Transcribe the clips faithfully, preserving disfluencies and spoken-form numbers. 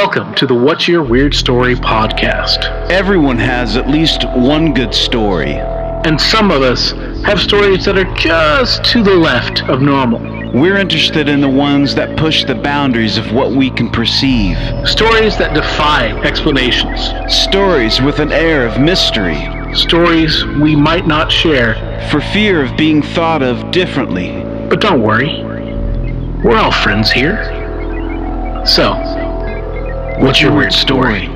Welcome to the What's Your Weird Story podcast. Everyone has at least one good story. And some of us have stories that are just to the left of normal. We're interested in the ones that push the boundaries of what we can perceive. Stories that defy explanations. Stories with an air of mystery. Stories we might not share for fear of being thought of differently. But don't worry, we're all friends here. So, what's your weird story?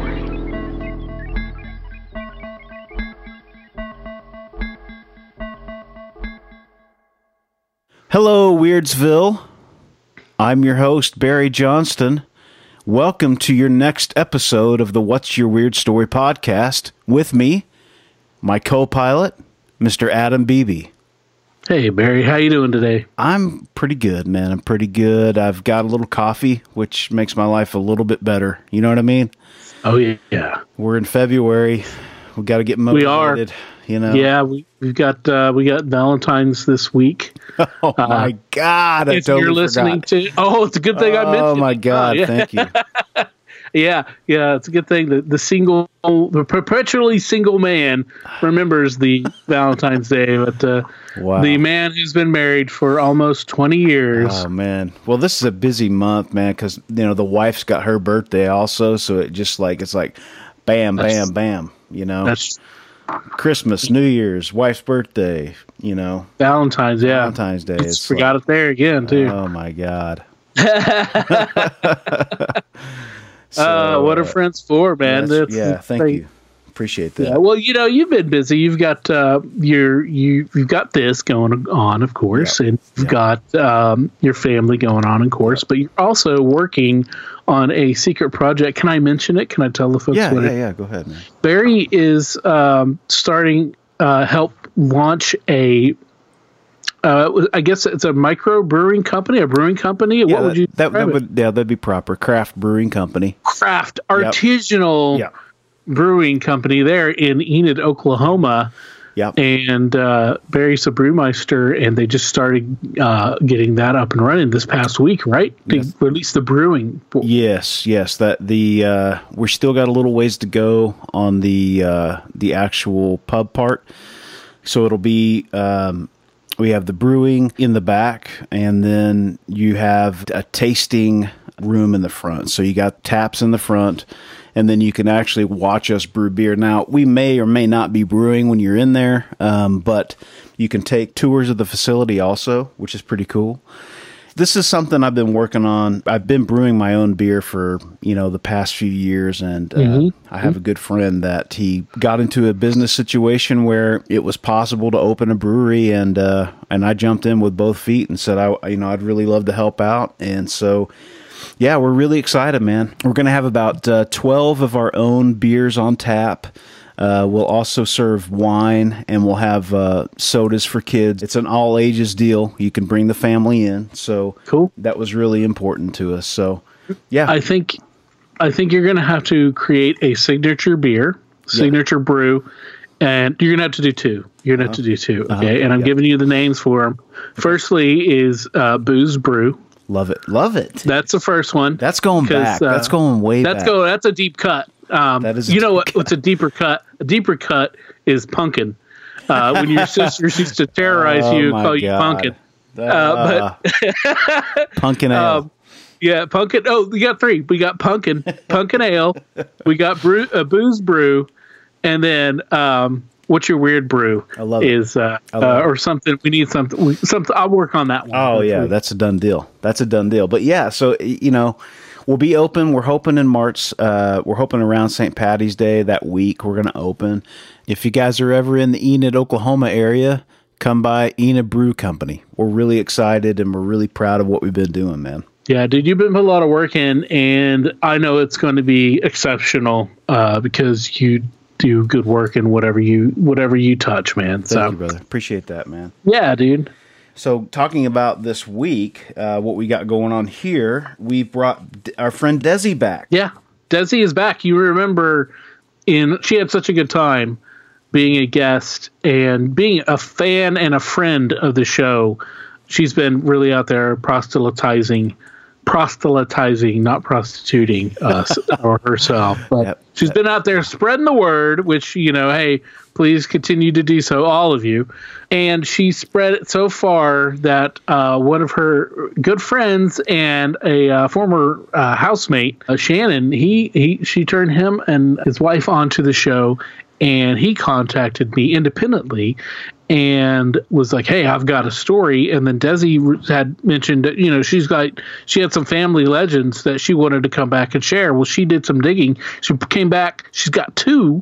Hello, Weirdsville. I'm your host, Barry Johnston. Welcome to your next episode of the What's Your Weird Story podcast with me, my co-pilot, Mister Adam Beebe. Hey, Barry, how you doing today? I'm pretty good, man. I'm pretty good. I've got a little coffee, which makes my life a little bit better. You know what I mean? Oh, yeah. We're in February. We got to get motivated. We are. You know? Yeah, we, we've got uh, we got Valentine's this week. Oh, my uh, God. I if totally you're listening forgot. to, oh, it's a good thing oh, I mentioned. Oh, my God. Oh, yeah. Thank you. Yeah, yeah, it's a good thing that the single, the perpetually single man remembers the Valentine's Day, but uh, wow. The man who's been married for almost twenty years. Oh, man. Well, this is a busy month, man, because, you know, the wife's got her birthday also, so it just like, it's like bam, bam, that's, bam, you know. That's Christmas, New Year's, wife's birthday, you know. Valentine's, yeah. Valentine's Day. It's forgot like, it there again, too. Oh, my God. So, uh, what are friends for, man? That's, yeah, thank thing. you. Appreciate that. Yeah, well, you know, you've been busy. You've got uh, your you you've got this going on, of course, yep. and you've yep. got um, your family going on, of course. Yep. But you're also working on a secret project. Can I mention it? Can I tell the folks? Yeah, what yeah, it, yeah. Go ahead, man. Barry is um, starting uh, help launch a. Uh, I guess it's a micro brewing company, a brewing company. Yeah, what would you? That, that would yeah, that'd be proper. Craft brewing company. Craft artisanal yep. brewing company there in Enid, Oklahoma. Yep. And uh, Barry's a brewmeister, and they just started uh, getting that up and running this past week, right? Yes. To release the brewing. Yes, yes. That the uh, we're still got a little ways to go on the uh, the actual pub part, so it'll be. Um, We have the brewing in the back, and then you have a tasting room in the front. So you got taps in the front, and then you can actually watch us brew beer. Now, we may or may not be brewing when you're in there, um, but you can take tours of the facility also, which is pretty cool. This is something I've been working on. I've been brewing my own beer for, you know, the past few years, and uh, mm-hmm. I have a good friend that he got into a business situation where it was possible to open a brewery, and uh, and I jumped in with both feet and said, I, you know, I'd really love to help out, and so, yeah, we're really excited, man. We're going to have about uh, twelve of our own beers on tap. Uh, we'll also serve wine, and we'll have uh, sodas for kids. It's an all ages deal. You can bring the family in. So cool. That was really important to us. So, yeah, I think I think you're going to have to create a signature beer, signature yeah. brew, and you're going to have to do two. You're going to uh-huh. have to do two. Okay, uh-huh. and I'm yeah. giving you the names for them. Firstly is uh, Booze Brew. Love it, love it. That's the first one. That's going back. Uh, that's going way that's back. Go. That's a deep cut. Um, that is you know what? Cut. What's a deeper cut? A deeper cut is pumpkin. Uh, when your sisters used to terrorize oh you, my call God. you pumpkin. Uh, uh, but pumpkin ale. Um, yeah, pumpkin. Oh, we got three. We got pumpkin, pumpkin ale. We got brew, uh, booze brew, and then um, what's your weird brew? I love is, it. Uh, I love uh, it. or something. We need something. We, something. I'll work on that one. Oh yeah, that's a done deal. That's a done deal. But yeah, so you know. We'll be open. We're hoping in March. Uh, we're hoping around Saint Patty's Day that week. We're going to open. If you guys are ever in the Enid, Oklahoma area, come by Enid Brew Company. We're really excited and we're really proud of what we've been doing, man. Yeah, dude, you've been putting a lot of work in, and I know it's going to be exceptional uh, because you do good work in whatever you whatever you touch, man. Thank so, you, brother. Appreciate that, man. Yeah, dude. So talking about this week, uh, what we got going on here, we brought D- our friend Desi back. Yeah, Desi is back. You remember, in she had such a good time being a guest and being a fan and a friend of the show. She's been really out there proselytizing proselytizing, not prostituting us or herself. But Yep. she's been out there spreading the word, which, you know, hey, please continue to do so, all of you. And she spread it so far that uh, one of her good friends and a uh, former uh, housemate, uh, Shannon, he, he she turned him and his wife onto the show, and he contacted me independently and was like, hey, I've got a story. And then Desi had mentioned that, you know, she's got, she had some family legends that she wanted to come back and share. Well, she did some digging. She came back. She's got two.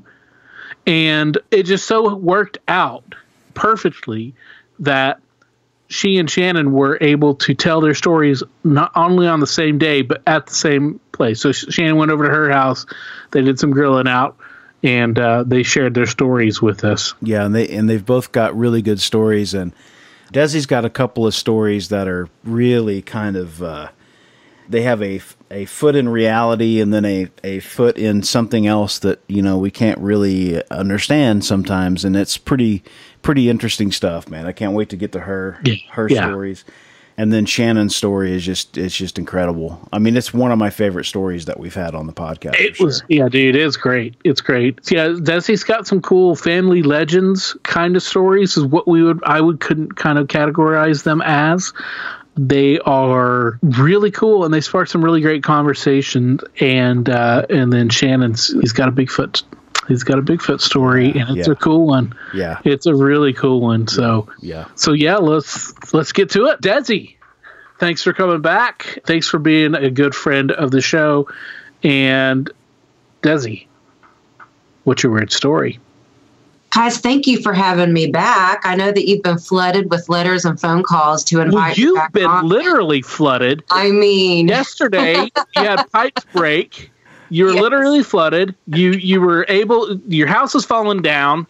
And it just so worked out perfectly that she and Shannon were able to tell their stories not only on the same day, but at the same place. So Shannon went over to her house. They did some grilling out. And uh, they shared their stories with us. Yeah, and they and they've both got really good stories. And Desi's got a couple of stories that are really kind of uh, they have a a foot in reality, and then a, a foot in something else that, you know, we can't really understand sometimes. And it's pretty pretty interesting stuff, man. I can't wait to get to her yeah. her yeah. stories. And then Shannon's story is just, it's just incredible. I mean, it's one of my favorite stories that we've had on the podcast. It was, sure. yeah, dude, it's great. It's great. Yeah. Desi's got some cool family legends kind of stories is what we would, I would couldn't kind of categorize them as. They are really cool, and they spark some really great conversations. And, uh, and then Shannon's, he's got a Bigfoot He's got a Bigfoot story, and it's yeah. a cool one. Yeah, it's a really cool one. So yeah, so yeah, let's let's get to it. Desi, thanks for coming back. Thanks for being a good friend of the show. And Desi, what's your weird story? Guys, thank you for having me back. I know that you've been flooded with letters and phone calls to invite well, me you've back been on. literally flooded. I mean, yesterday you had pipes break. You were yes. literally flooded. You you were able. Your house was falling down.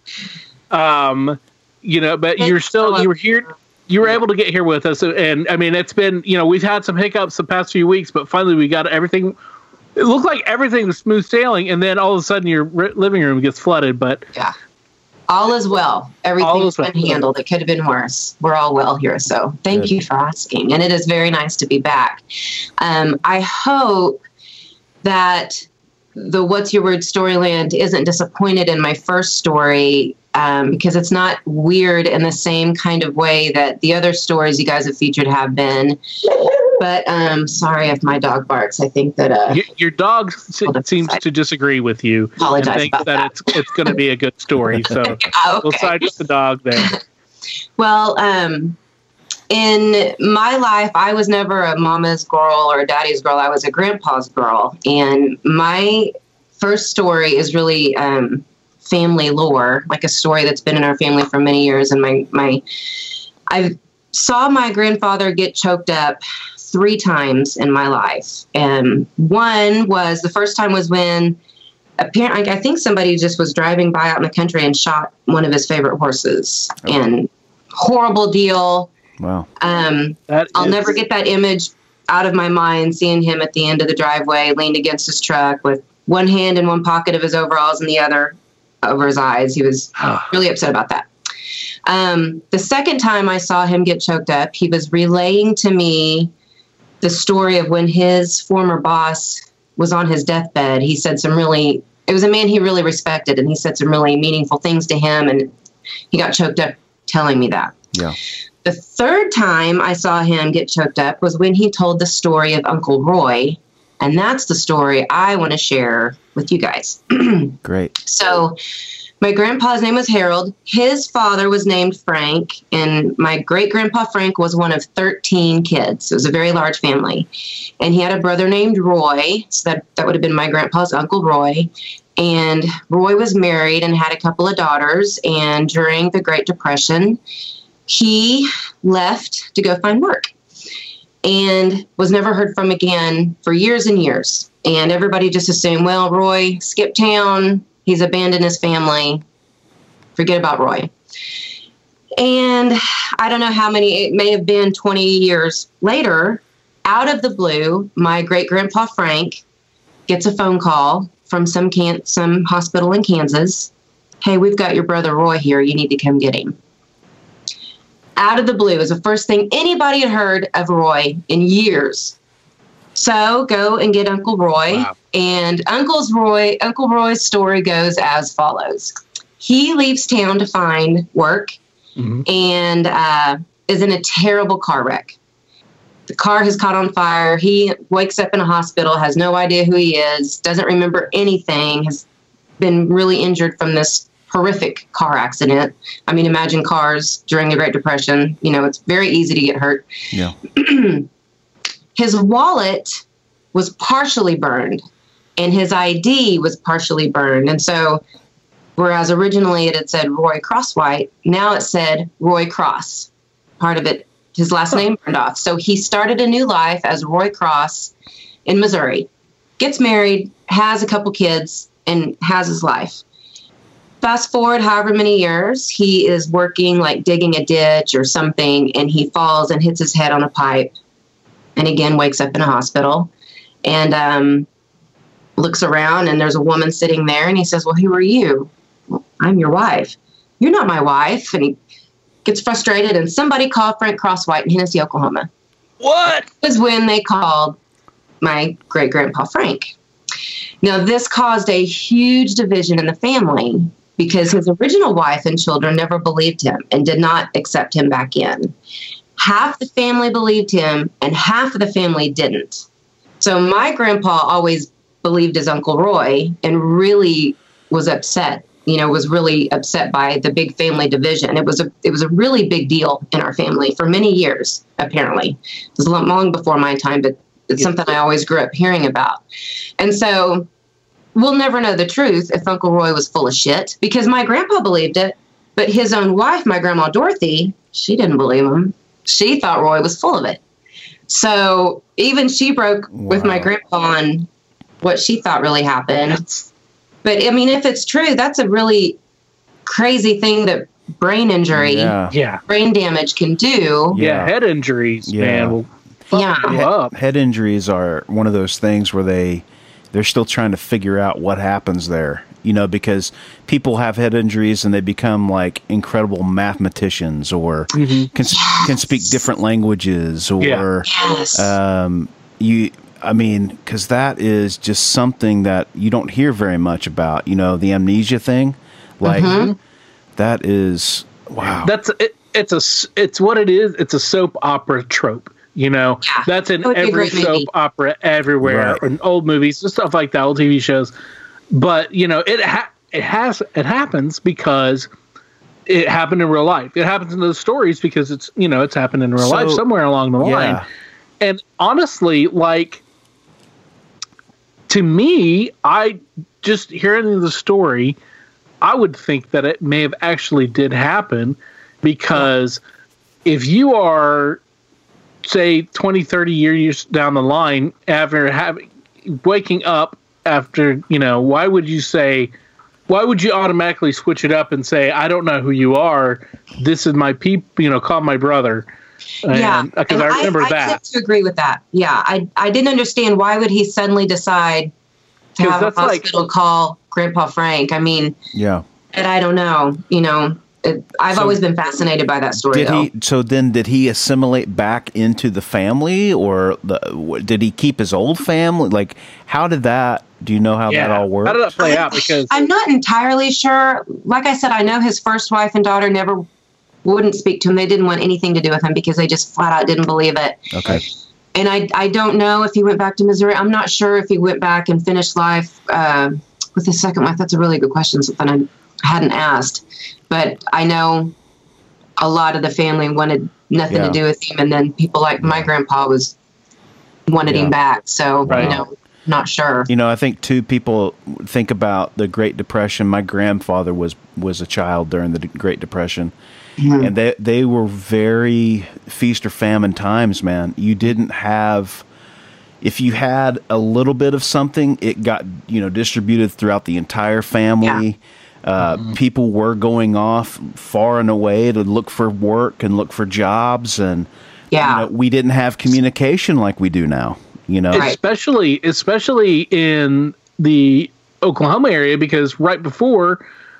Um, you know, but you're still you were here. You were able to get here with us, and I mean, it's been, you know, we've had some hiccups the past few weeks, but finally we got everything. It looked like everything was smooth sailing, and then all of a sudden your living room gets flooded. But yeah, all is well. Everything's been well. handled. It could have been worse. We're all well here, so thank Good. you for asking. And it is very nice to be back. Um, I hope that the What's Your Word Storyland isn't disappointed in my first story, um, because it's not weird in the same kind of way that the other stories you guys have featured have been. But um, sorry if my dog barks. I think that uh, your, your dog seems to disagree with you. Apologize and thinks about that, that. it's it's going to be a good story. So okay. We'll side with the dog there. Well, um, in my life, I was never a mama's girl or a daddy's girl. I was a grandpa's girl. And my first story is really um, family lore, like a story that's been in our family for many years. And my, my, I saw my grandfather get choked up three times in my life. And one was, the first time was when apparently, I think somebody just was driving by out in the country and shot one of his favorite horses. Oh. And horrible deal. Wow. Um, I'll is... never get that image out of my mind, seeing him at the end of the driveway, leaned against his truck with one hand in one pocket of his overalls and the other over his eyes. He was really upset about that. Um, the second time I saw him get choked up, he was relaying to me the story of when his former boss was on his deathbed. He said some really, it was a man he really respected, and he said some really meaningful things to him, and he got choked up telling me that. Yeah. The third time I saw him get choked up was when he told the story of Uncle Roy, and that's the story I want to share with you guys. Great. So my grandpa's name was Harold. His father was named Frank, and my great-grandpa Frank was one of thirteen kids. It was a very large family. And he had a brother named Roy, so that, that would have been my grandpa's Uncle Roy. And Roy was married and had a couple of daughters, and during the Great Depression, he left to go find work and was never heard from again for years and years. And everybody just assumed, well, Roy skipped town. He's abandoned his family. Forget about Roy. And I don't know how many, it may have been twenty years later, out of the blue, my great-grandpa Frank gets a phone call from some can- some hospital in Kansas. Hey, we've got your brother Roy here. You need to come get him. Out of the blue is the first thing anybody had heard of Roy in years. So go and get Uncle Roy. Wow. And Uncle's Roy, Uncle Roy's story goes as follows. He leaves town to find work mm-hmm. and uh, is in a terrible car wreck. The car has caught on fire. He wakes up in a hospital, has no idea who he is, doesn't remember anything, has been really injured from this horrific car accident. I mean, imagine cars during the Great Depression. You know, it's very easy to get hurt. Yeah. His wallet was partially burned and his I D was partially burned. And so, whereas originally it had said Roy Crosswhite, now it said Roy Cross. Part of it, his last oh. name burned off. So he started a new life as Roy Cross in Missouri, gets married, has a couple kids, and has his life. Fast forward however many years, he is working like digging a ditch or something, and he falls and hits his head on a pipe, and again wakes up in a hospital, and um, looks around, and there's a woman sitting there, and he says, well, who are you? Well, I'm your wife. You're not my wife. And he gets frustrated, and somebody called Frank Crosswhite in Hennessy, Oklahoma. What? That was when they called my great-grandpa Frank. Now, this caused a huge division in the family because his original wife and children never believed him and did not accept him back in. Half the family believed him, and half of the family didn't. So my grandpa always believed his Uncle Roy and really was upset, you know, was really upset by the big family division. It was a it was a really big deal in our family for many years, apparently. It was long before my time, but it's yeah. something I always grew up hearing about. And so we'll never know the truth if Uncle Roy was full of shit, because my grandpa believed it, but his own wife, my grandma Dorothy, she didn't believe him. She thought Roy was full of it. So even she broke wow. with my grandpa on what she thought really happened. But I mean, if it's true, that's a really crazy thing that brain injury, yeah, yeah. brain damage can do. Yeah, head injuries, yeah. man, will fuck yeah. you Head, up. head injuries are one of those things where they they're still trying to figure out what happens there. You know, because people have head injuries and they become like incredible mathematicians, or mm-hmm. can yes. can speak different languages, or yeah. yes. um, you. I mean, because that is just something that you don't hear very much about. You know, the amnesia thing, like mm-hmm. that is wow. That's it, it's a it's what it is. It's a soap opera trope. You know, yeah. that's in that every soap movie. opera everywhere, Right. in old movies and stuff like that, old T V shows. But you know, it ha- it has it happens because it happened in real life. It happens in those stories because it's you know it's happened in real So, life somewhere along the line. yeah. And honestly, like to me, I just hearing the story, I would think that it may have actually did happen because if you are, say, twenty, thirty years down the line after having waking up after, you know, why would you say, why would you automatically switch it up and say, I don't know who you are. This is my peep, you know, call my brother. And, yeah, because and I remember I, I that. tend to agree with that. Yeah, I I didn't understand why would he suddenly decide to have a hospital like, call Grandpa Frank. I mean, yeah, and I don't know. You know, it, I've so always been fascinated by that story. Did though. he? So then, did he assimilate back into the family, or the, did he keep his old family? Like, how did that? Do you know how yeah. that all worked? How did that play out? Because I'm not entirely sure. Like I said, I know his first wife and daughter never wouldn't speak to him. They didn't want anything to do with him because they just flat out didn't believe it. Okay. And I, I don't know if he went back to Missouri. I'm not sure if he went back and finished life uh, with his second wife. That's a really good question, something I hadn't asked. But I know a lot of the family wanted nothing yeah. to do with him. And then people like my grandpa was wanted yeah. him back. So, right. you know, not sure. You know, I think too, people think about the Great Depression. My grandfather was, was a child during the Great Depression. Mm-hmm. And they they were very feast or famine times, man. You didn't have, if you had a little bit of something, it got, you know, distributed throughout the entire family. Yeah. Uh, mm-hmm. People were going off far and away to look for work and look for jobs, and yeah, you know, we didn't have communication like we do now. You know, especially especially in the Oklahoma area, because right before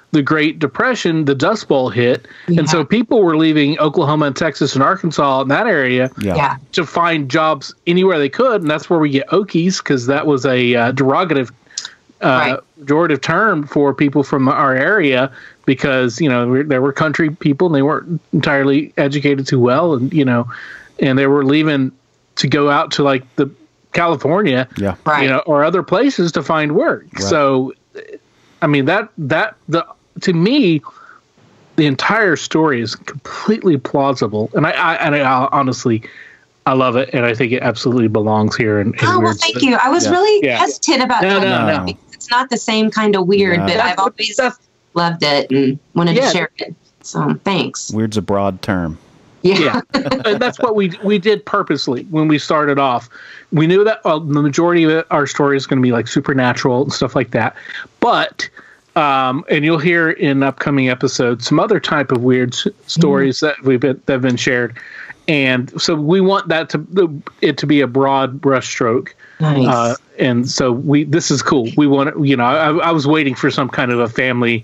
the Great Depression, the Dust Bowl hit, Yeah. and so people were leaving Oklahoma and Texas and Arkansas in that area Yeah. Yeah. to find jobs anywhere they could, and that's where we get Okies, because that was a uh, derogative, uh, Right. pejorative term for people from our area, because you know there were country people and they weren't entirely educated too well, and you know, and they were leaving to go out to like the California, Yeah. Right. you know, or other places to find work. Right. So, I mean that that the to me, the entire story is completely plausible, and I, I and I honestly, I love it, and I think it absolutely belongs here. And Oh, well, thank you. I was Yeah. really Yeah. hesitant about No, telling no, you no. because it's not the same kind of weird, No. but That's I've what- always that's- loved it and wanted Yeah. to share it. So thanks. Weird's a broad term. Yeah. Yeah, and that's what we we did purposely when we started off. We knew that uh, the majority of it, our story is going to be like supernatural and stuff like that, but. Um, and you'll hear in upcoming episodes some other type of weird s- stories that we've been, that have been shared, and so we want that to it to be a broad brushstroke. Nice. Uh, and so we this is cool. We want you know I, I was waiting for some kind of a family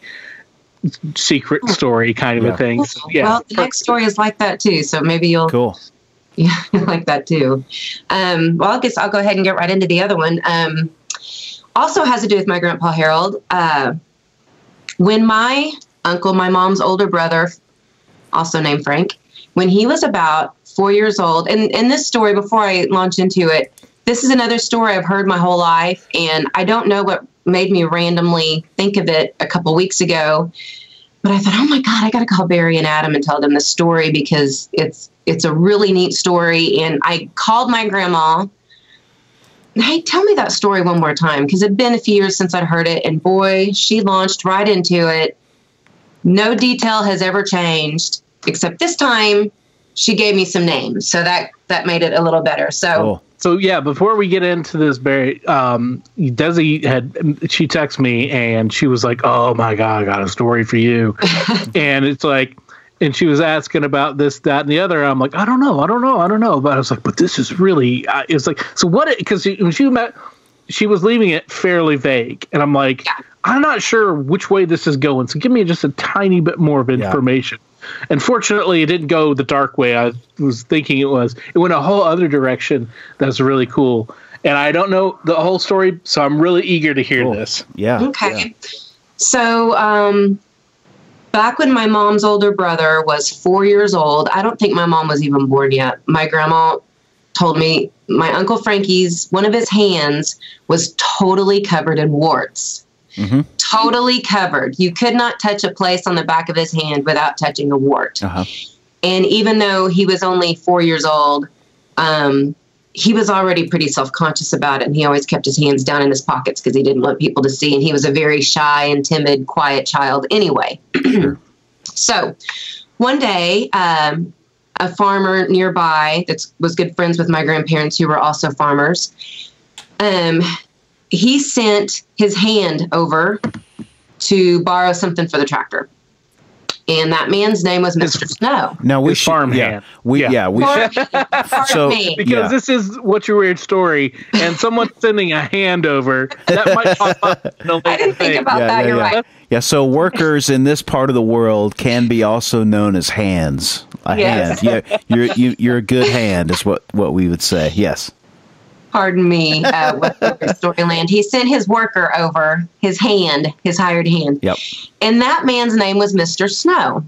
secret story kind of Yeah. a thing. So, yeah, Well, the next story is like that too, so maybe you'll Cool. yeah like that too. Um, well, I guess I'll go ahead and get right into the other one. Um, also has to do with my grandpa Harold. Uh, when my uncle, my mom's older brother, also named Frank, when he was about four years old, and, and this story, before I launch into it, this is another story I've heard my whole life, and I don't know what made me randomly think of it a couple weeks ago, but I thought, oh my God, I got to call Barry and Adam and tell them the story because it's it's a really neat story. And I called my grandma. Hey, tell me that story one more time, because it'd been a few years since I'd heard it, and boy, she launched right into it. No detail has ever changed, except this time she gave me some names, so that that made it a little better. So. Cool. So yeah, before we get into this, Barry, um, Desi had she texted me and she was like, "Oh my God, I got a story for you," and it's like, and she was asking about this, that, and the other. I'm like, I don't know, I don't know, I don't know. But I was like, but this is really, uh, it's like, so what? Because when she met, she was leaving it fairly vague, and I'm like, Yeah. I'm not sure which way this is going. So give me just a tiny bit more of Yeah. information. And fortunately, it didn't go the dark way I was thinking it was. It went a whole other direction that's really cool. And I don't know the whole story, so I'm really eager to hear Cool. this. Yeah. Okay. So, um, back when my mom's older brother was four years old, I don't think my mom was even born yet. My grandma told me my Uncle Frankie's, one of his hands was totally covered in warts. Mhm. Totally covered. You could not touch a place on the back of his hand without touching a wart. Uh-huh. And even though he was only four years old, um, he was already pretty self-conscious about it. And he always kept his hands down in his pockets because he didn't want people to see. And he was a very shy and timid, quiet child anyway. Sure. So one day, um, a farmer nearby that was good friends with my grandparents who were also farmers, um, he sent his hand over to borrow something for the tractor. And that man's name was Mister Snow. Now we His should, farm yeah, hand. we Yeah. yeah, we Pardon should, me. Pardon So- me. Because Yeah. this is What's Your Weird Story, and someone sending a hand over, that might pop up. in a I later didn't think thing. about yeah, that. yeah, You're yeah. right. Yeah, so workers in this part of the world can be also known as hands. A Yes. hand. Yeah, you're you, you're a good hand is what what we would say. Yes. Pardon me, uh, with Storyland. He sent his worker over, his hand, his hired hand. Yep. And that man's name was Mister Snow.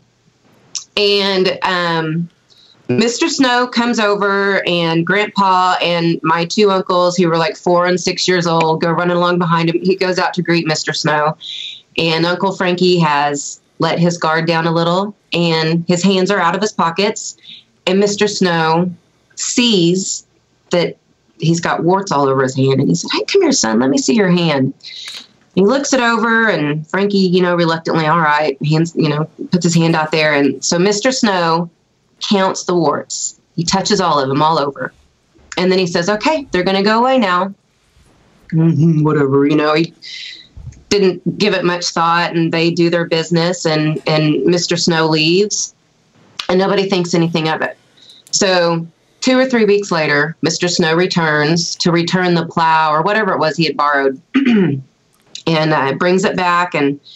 And um, Mister Snow comes over, and Grandpa and my two uncles, who were like four and six years old, go running along behind him. He goes out to greet Mister Snow. And Uncle Frankie has let his guard down a little, and his hands are out of his pockets. And Mister Snow sees that he's got warts all over his hand. And he said, "Hey, come here, son. Let me see your hand." He looks it over, and Frankie, you know, reluctantly, all right, hands, you know, puts his hand out there. And so Mister Snow counts the warts. He touches all of them all over. And then he says, "Okay, they're going to go away now." Mm-hmm, whatever, you know, he didn't give it much thought, and they do their business, and, and Mister Snow leaves, and nobody thinks anything of it. So two or three weeks later, Mister Snow returns to return the plow or whatever it was he had borrowed. And uh, brings it back, and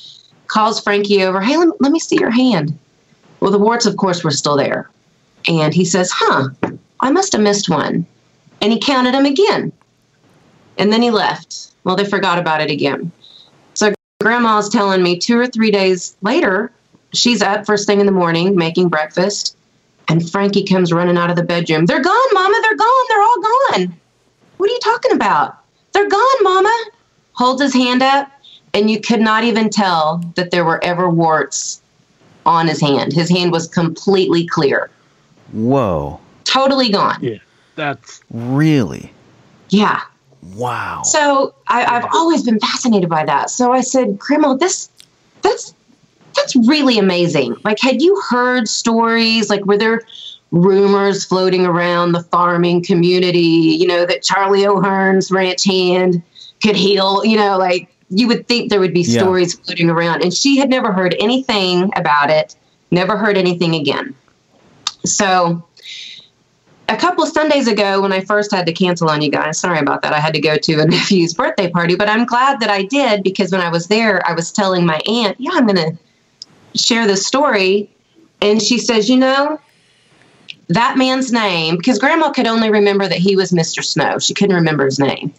calls Frankie over. Hey, let me, let me see your hand. Well, the warts, of course, were still there. And he says, huh, I must have missed one. And he counted them again. And then he left. Well, they forgot about it again. So Grandma's telling me two or three days later, she's up first thing in the morning making breakfast. And Frankie comes running out of the bedroom. They're gone, Mama. They're gone. They're all gone. What are you talking about? They're gone, Mama. Holds his hand up. And you could not even tell that there were ever warts on his hand. His hand was completely clear. Whoa. Totally gone. Yeah, that's really. Yeah. Wow. So I, I've always been fascinated by that. So I said, Grandma, this, that's, that's really amazing. Like, had you heard stories? Like, were there rumors floating around the farming community, you know, that Charlie O'Hearn's ranch hand could heal, you know, like you would think there would be yeah. stories floating around. And she had never heard anything about it, never heard anything again. So a couple of Sundays ago, when I first had to cancel on you guys, sorry about that. I had to go to a nephew's birthday party, but I'm glad that I did, because when I was there, I was telling my aunt, yeah, I'm going to share this story. And she says, you know, that man's name, because Grandma could only remember that he was Mister Snow. She couldn't remember his name.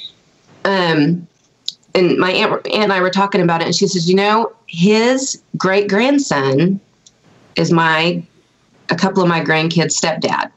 Um, and my aunt, aunt and I were talking about it, and she says, you know, his great grandson is my, a couple of my grandkids' stepdad.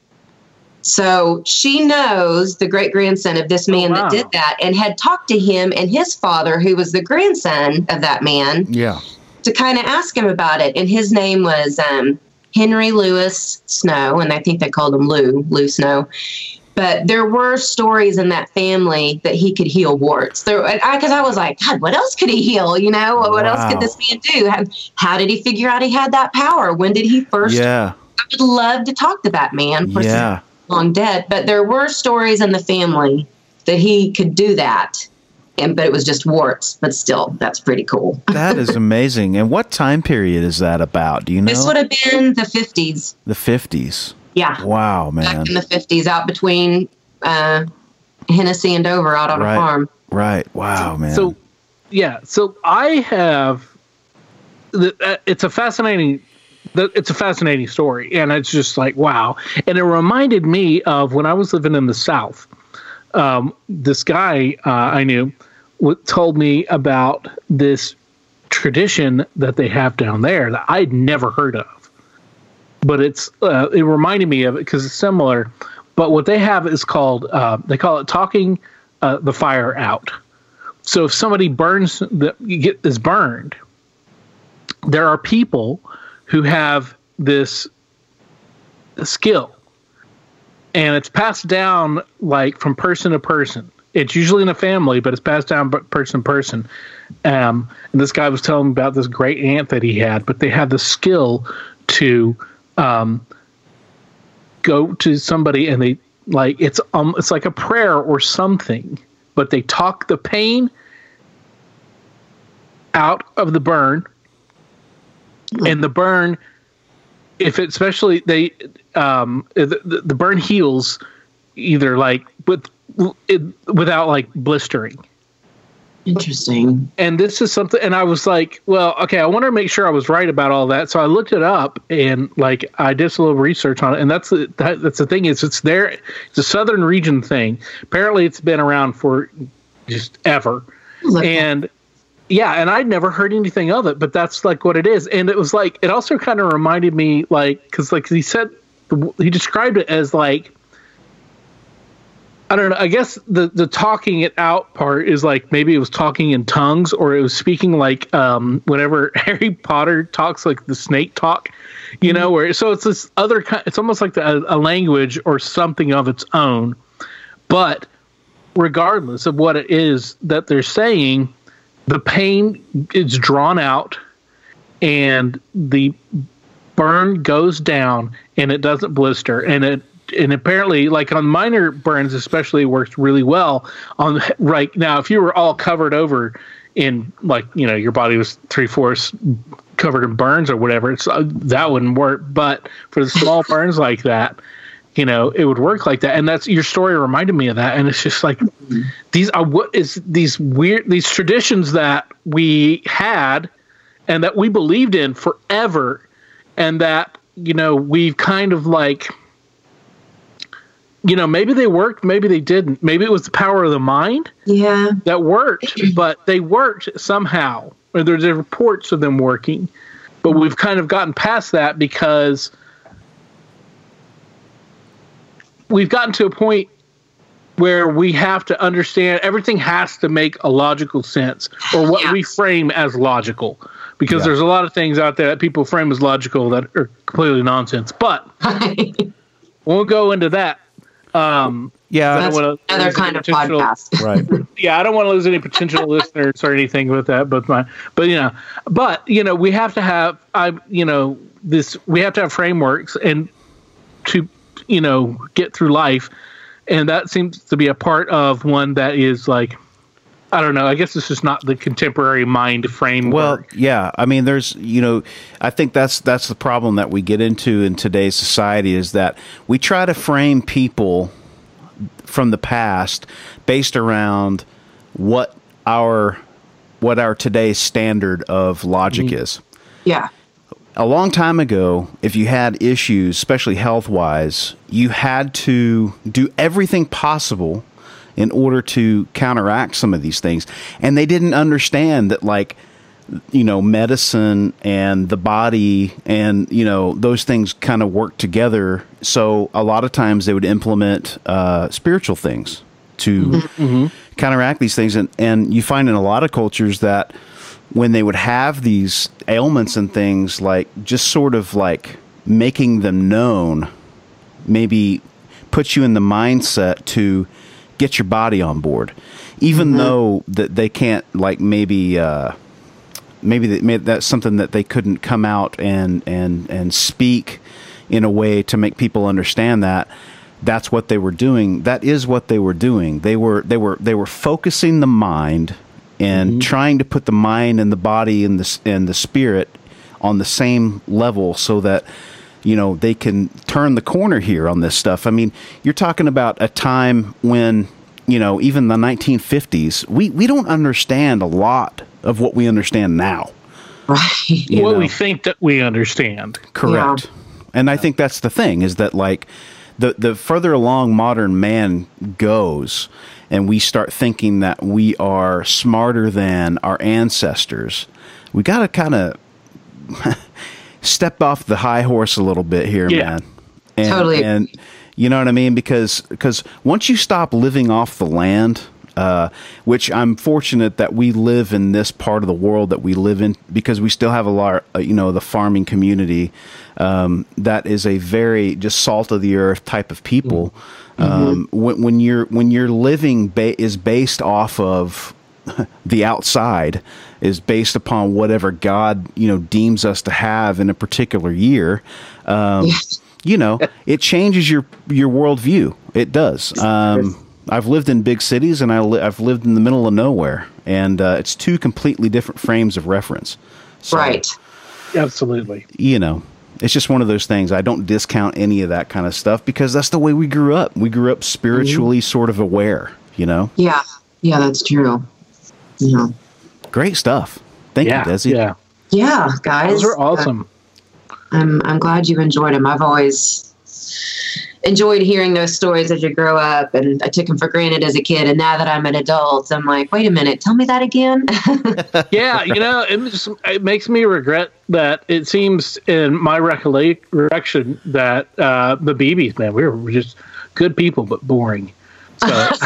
So she knows the great grandson of this man oh, wow. that did that, and had talked to him and his father, who was the grandson of that man, yeah, to kind of ask him about it. And his name was um, Henry Lewis Snow, and I think they called him Lou, Lou Snow. But there were stories in that family that he could heal warts. There, because I, I was like, God, what else could he heal? You know, what wow. else could this man do? How, how did he figure out he had that power? When did he first? Yeah, I would love to talk to that man. Of course, yeah, he's long dead. But there were stories in the family that he could do that, and but it was just warts. But still, that's pretty cool. That is amazing. And what time period is that about? Do you know? This would have been the fifties. The fifties. Yeah. Wow, man. Back in the fifties, out between uh, Hennessy and Dover, out on right. a farm. Right. Wow, man. So, yeah. So I have. It's a fascinating. It's a fascinating story, and it's just like wow. And it reminded me of when I was living in the South. Um, this guy uh, I knew w- told me about this tradition that they have down there that I'd never heard of. But it's uh, it reminded me of it because it's similar. But what they have is called uh, they call it talking uh, the fire out. So if somebody burns the get is burned, there are people who have this skill, and it's passed down like from person to person. It's usually in a family, but it's passed down person to person. Um, and this guy was telling me about this great aunt that he had, but they have the skill to um, go to somebody and they like it's um it's like a prayer or something, but they talk the pain out of the burn, and the burn, if it, especially they um the, the burn heals either like with it, without like blistering. Interesting. And this is something, and I was like, well, okay, I want to make sure I was right about all that. So I looked it up and like I did a little research on it. And that's the, that, that's the thing is it's there. It's a Southern region thing. Apparently it's been around for just ever. Look and yeah, and I'd never heard anything of it, but that's like what it is. And it was like, it also kind of reminded me like, cause like he said, he described it as like, I don't know. I guess the, the talking it out part is like maybe it was talking in tongues, or it was speaking like um, whenever Harry Potter talks, like the snake talk, you know, where so it's this other kind. It's almost like the, a language or something of its own. But regardless of what it is that they're saying, the pain is drawn out and the burn goes down and it doesn't blister, and it. And apparently, like on minor burns, especially, works really well. On right now, if you were all covered over in, like, you know, your body was three fourths covered in burns or whatever, it's uh, that wouldn't work. But for the small burns like that, you know, it would work like that. And that's your story reminded me of that. And it's just like these are what is these weird these traditions that we had and that we believed in forever, and that, you know, we've kind of like, you know, maybe they worked, maybe they didn't. Maybe it was the power of the mind Yeah. that worked, but they worked somehow. Or there's reports of them working, but we've kind of gotten past that because we've gotten to a point where we have to understand everything has to make a logical sense, or what Yeah. we frame as logical, because Yeah. there's a lot of things out there that people frame as logical that are completely nonsense. But we'll go into that. Um, Yeah. I don't That's wanna another lose kind any of potential- podcast. Right. Yeah, I don't want to lose any potential listeners or anything with that, but my, but you know, but you know, we have to have, I, you know, this, we have to have frameworks and to, you know, get through life, and that seems to be a part of one that is like, I don't know. I guess this is not the contemporary mind framework. Well, yeah. I mean, there's, you know, I think that's that's the problem that we get into in today's society, is that we try to frame people from the past based around what our what our today's standard of logic Mm-hmm. is. Yeah. A long time ago, if you had issues, especially health-wise, you had to do everything possible in order to counteract some of these things. And they didn't understand that, like, you know, medicine and the body and, you know, those things kind of work together. So a lot of times they would implement uh, spiritual things to Mm-hmm. counteract these things. And, and you find in a lot of cultures that when they would have these ailments and things, like just sort of like making them known, maybe puts you in the mindset to get your body on board, even mm-hmm. though that they can't, like, maybe uh, maybe, they, maybe that's something that they couldn't come out and and and speak in a way to make people understand that that's what they were doing. That is what they were doing. They were they were they were focusing the mind and mm-hmm. trying to put the mind and the body and the and the spirit on the same level, so that, you know, they can turn the corner here on this stuff. I mean, you're talking about a time when, you know, even the nineteen fifties, we, we don't understand a lot of what we understand now. Right. What know? we think that we understand. Correct. Yeah. And I think that's the thing, is that, like, the, the further along modern man goes, and we start thinking that we are smarter than our ancestors, we got to kind of step off the high horse a little bit here, yeah. man. And, totally. And you know what I mean? Because because once you stop living off the land, uh, which I'm fortunate that we live in this part of the world that we live in, because we still have a lot, uh, you know, the farming community um, that is a very just salt of the earth type of people. Mm-hmm. Um, when, when you're when you're living ba- is based off of the outside, is based upon whatever God, you know, deems us to have in a particular year. Um, you know, it changes your, your worldview. It does. Um, I've lived in big cities, and I li- I've lived in the middle of nowhere, and uh, it's two completely different frames of reference. So, right. Absolutely. You know, it's just one of those things. I don't discount any of that kind of stuff, because that's the way we grew up. We grew up spiritually mm-hmm. sort of aware, you know? Yeah. Yeah, that's true. Yeah. Great stuff. Thank yeah, you, Desi. Yeah. Yeah, guys. Those are awesome. Uh, I'm I'm glad you enjoyed them. I've always enjoyed hearing those stories as you grow up, and I took them for granted as a kid. And now that I'm an adult, I'm like, wait a minute, tell me that again. Yeah, you know, it, just, it makes me regret that it seems in my recollection that uh, the B Bs, man, we were just good people, but boring. So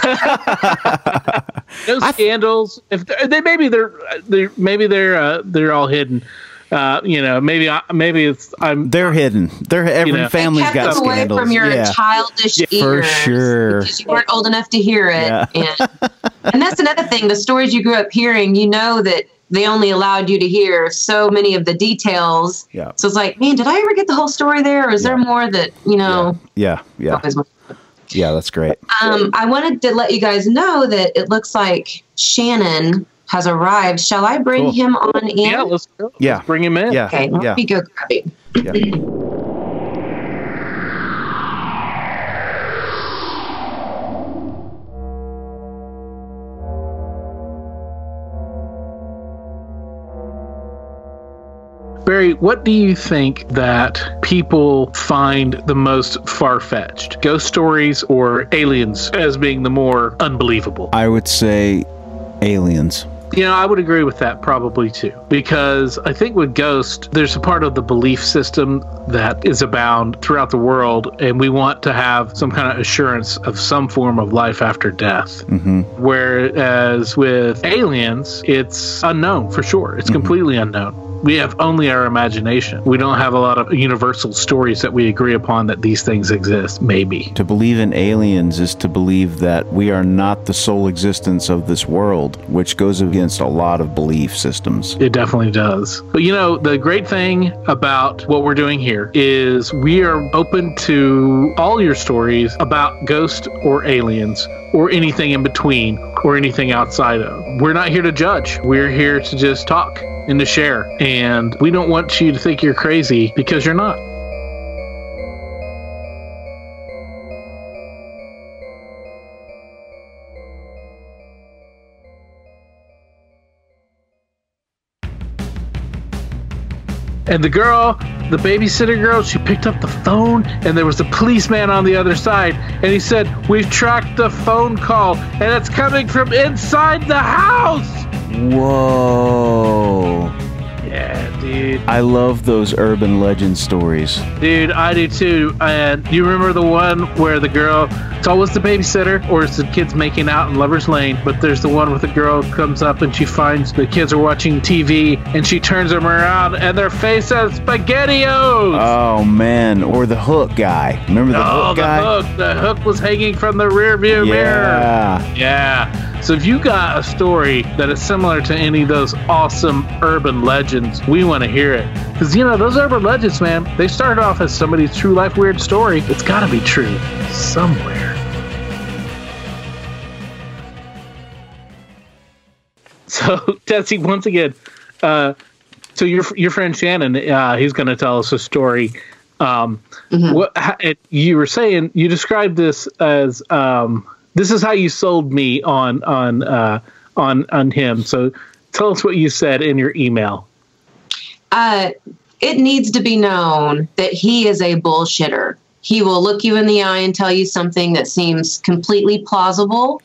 no scandals. If they maybe they're they maybe they're uh, they're all hidden. Uh, you know, maybe I, maybe it's I'm. They're hidden. They're every you know, family's kept got away scandals. from your yeah. childish yeah, ears, for sure. because you weren't old enough to hear it. Yeah. And, and that's another thing. The stories you grew up hearing, you know that they only allowed you to hear so many of the details. Yeah. So it's like, man, did I ever get the whole story there, or is yeah. there more that you know? Yeah, yeah, yeah. Yeah, that's great. Um, I wanted to let you guys know that it looks like Shannon has arrived. Shall I bring Cool. him on in? Yeah, let's go. Yeah. Let's bring him in. Yeah. Okay, let yeah. me go grab him. Yeah. Corey, what do you think that people find the most far-fetched? Ghost stories or aliens as being the more unbelievable? I would say aliens. You know, I would agree with that probably too, because I think with ghost, there's a part of the belief system that is abound throughout the world, and we want to have some kind of assurance of some form of life after death. Mm-hmm. Whereas with aliens, it's unknown for sure. It's mm-hmm. completely unknown. We have only our imagination. We don't have a lot of universal stories that we agree upon that these things exist, maybe. To believe in aliens is to believe that we are not the sole existence of this world, which goes against a lot of belief systems. It definitely does. But you know, the great thing about what we're doing here is we are open to all your stories about ghosts or aliens or anything in between or anything outside of. We're not here to judge. We're here to just talk and to share. And we don't want you to think you're crazy because you're not. And the girl, the babysitter girl, she picked up the phone and there was a policeman on the other side. And he said, "We've tracked the phone call and it's coming from inside the house." Whoa. Yeah, dude. I love those urban legend stories. Dude, I do too. And you remember the one where the girl, it's always the babysitter or it's the kids making out in Lover's Lane, but there's the one where the girl comes up and she finds the kids are watching T V and she turns them around and their face has SpaghettiOs. Oh, man. Or the hook guy. Remember the oh, hook guy? Oh, the hook. The hook was hanging from the rear view yeah. mirror. Yeah. So if you got a story that is similar to any of those awesome urban legends, we want to hear it. Because, you know, those urban legends, man, they started off as somebody's true life weird story. It's got to be true somewhere. So, Tessie, once again, uh, so your your friend Shannon, uh, he's going to tell us a story. Um, mm-hmm. What it, you were saying, you described this as... Um, This is how you sold me on on uh, on on him. So tell us what you said in your email. Uh, it needs to be known that he is a bullshitter. He will look you in the eye and tell you something that seems completely plausible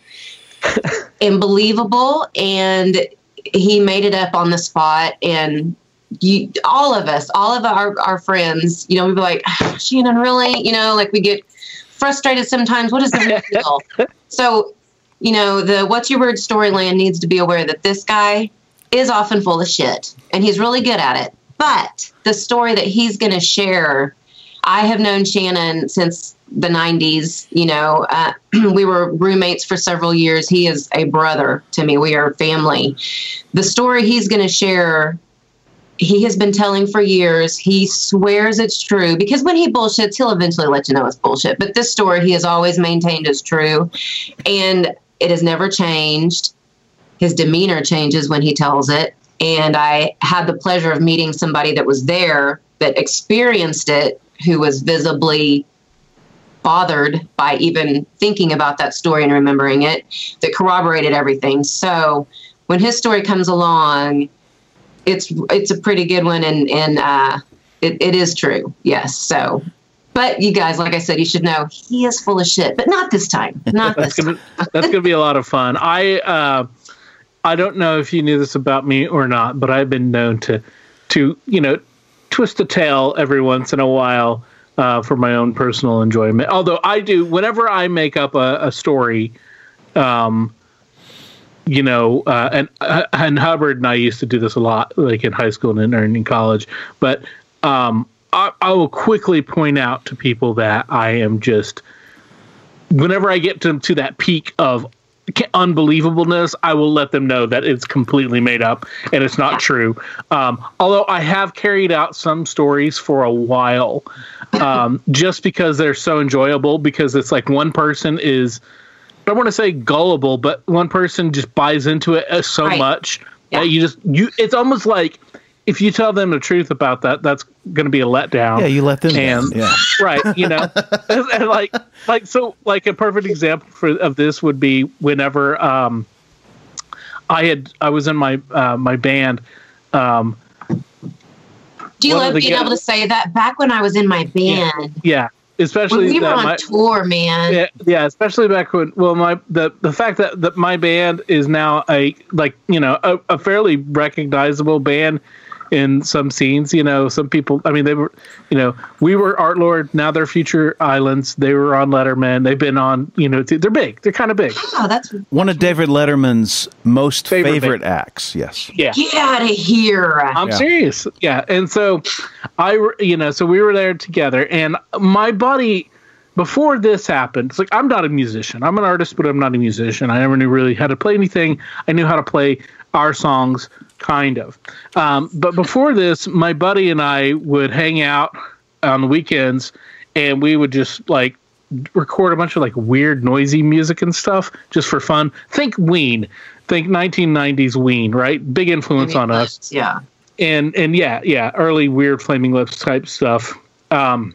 and believable, and he made it up on the spot. And you, all of us, all of our, our friends, you know, we'd be like, Shannon, really? You know, like we get frustrated sometimes. What is the real deal? So, you know, the What's Your Word Storyland needs to be aware that this guy is often full of shit, and he's really good at it. But the story that he's going to share, I have known Shannon since the nineties. You know, uh, we were roommates for several years. He is a brother to me. We are family. The story he's going to share, he has been telling for years. He swears it's true because when he bullshits, he'll eventually let you know it's bullshit. But this story he has always maintained is true, and it has never changed. His demeanor changes when he tells it. And I had the pleasure of meeting somebody that was there that experienced it, who was visibly bothered by even thinking about that story and remembering it, that corroborated everything. So when his story comes along, It's it's a pretty good one, and and uh, it, it is true, yes. So, but you guys, like I said, you should know he is full of shit, but not this time. Not that's this gonna, time. That's gonna be a lot of fun. I uh, I don't know if you knew this about me or not, but I've been known to to you know twist the tail every once in a while uh, for my own personal enjoyment. Although I do, whenever I make up a, a story. Um, You know, uh, and uh, and Hubbard and I used to do this a lot, like in high school and, and in college. But um, I, I will quickly point out to people that I am just, whenever I get to to that peak of unbelievableness, I will let them know that it's completely made up and it's not true. Um, although I have carried out some stories for a while, um, just because they're so enjoyable. Because it's like one person is. I don't want to say gullible, but one person just buys into it so right. much yeah. that you just you. It's almost like if you tell them the truth about that, that's going to be a letdown. Yeah, you let them. And down. Yeah, right. You know, and, and like like so like a perfect example for of this would be whenever um, I had I was in my uh, my band. Um, Do you one love of the being guys- able to say that? Back when I was in my band, Yeah, especially when we were that on my- tour, man. Yeah, yeah, especially back when. Well, my the the fact that, that my band is now a like you know a, a fairly recognizable band in some scenes. You know, some people. I mean, they were. You know, we were Art Lord. Now they're Future Islands. They were on Letterman. They've been on. You know, they're big. They're kind of big. Oh, that's One of David Letterman's most Favorite favorite, band. acts. Yes. Yeah. get out of here. I'm Yeah. serious. Yeah. And so I, re- you know, so we were there together, and my buddy, before this happened, it's like, I'm not a musician. I'm an artist, but I'm not a musician. I never knew really how to play anything. I knew how to play our songs, kind of. Um, but before this, my buddy and I would hang out on the weekends, and we would just like record a bunch of like weird, noisy music and stuff just for fun. Think Ween. Think nineteen nineties Ween, right? Big influence on us. Yeah. And and yeah, yeah, early weird Flaming Lips type stuff. Um,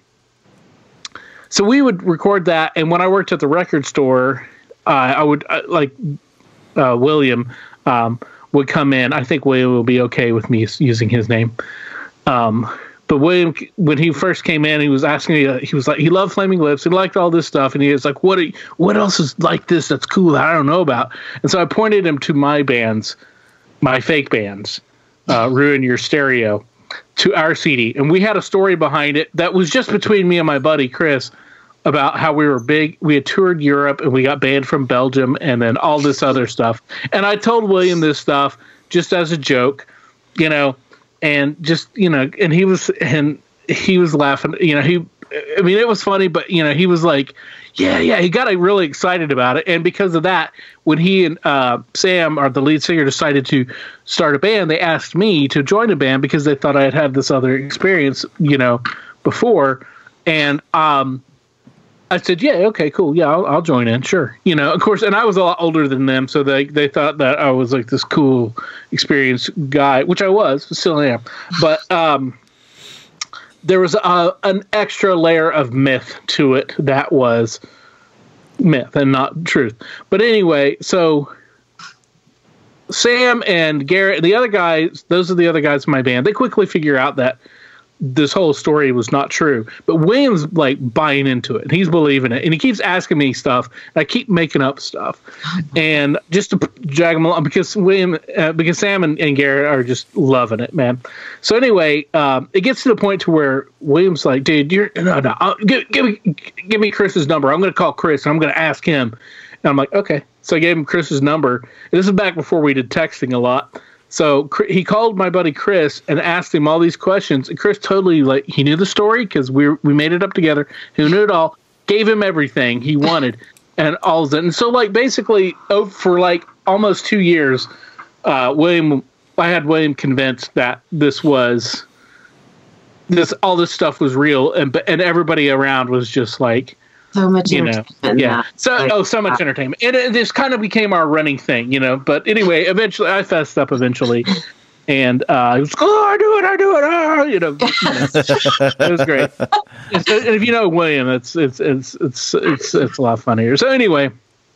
so we would record that, and when I worked at the record store, uh, I would uh, like uh, William um, would come in. I think William will be okay with me using his name. Um, but William, when he first came in, he was asking me. Uh, he was like, he loved Flaming Lips. He liked all this stuff, and he was like, "What? Are you, what else is like this? That's cool that I don't know about." And so I pointed him to my bands, my fake bands, uh, Ruin Your Stereo, to our C D, and we had a story behind it that was just between me and my buddy Chris about how we were big. We had toured Europe, and we got banned from Belgium, and then all this other stuff. And I told William this stuff just as a joke, you know. And just, you know, and he was, and he was laughing, you know, he, I mean, it was funny, but, you know, he was like, yeah, yeah, he got really excited about it. And because of that, when he and uh, Sam, or the lead singer, decided to start a band, they asked me to join a band because they thought I had had this other experience, you know, before. And um, I said, yeah, okay, cool. Yeah, I'll, I'll join in. Sure. You know, of course, and I was a lot older than them. So they, they thought that I was like this cool, experienced guy, which I was, still am. But um, there was a, an extra layer of myth to it that was myth and not truth. But anyway, so Sam and Garrett, the other guys, those are the other guys in my band, they quickly figure out that this whole story was not true, but William's like buying into it. He's believing it, and he keeps asking me stuff. And I keep making up stuff, and just to drag him along because William, uh, because Sam and, and Garrett are just loving it, man. So anyway, um, it gets to the point to where William's like, "Dude, you're no, no, I'll, give, give me, give me Chris's number. I'm going to call Chris, and I'm going to ask him." And I'm like, "Okay." So I gave him Chris's number. And this is back before we did texting a lot. So he called my buddy Chris and asked him all these questions. And Chris totally, like, he knew the story because we we made it up together. He knew it all. Gave him everything he wanted and all of that. And so, like, basically, oh, for like almost two years, uh, William, I had William convinced that this was this all this stuff was real, and and everybody around was just like, so much you know, yeah. So like, oh, so much entertainment, and it, this kind of became our running thing, you know. But anyway, eventually, I fessed up eventually, and uh, he was like, "Oh, I do it, I do it," oh, you know. You know. It was great. And if you know William, it's it's it's it's it's it's a lot funnier. So anyway,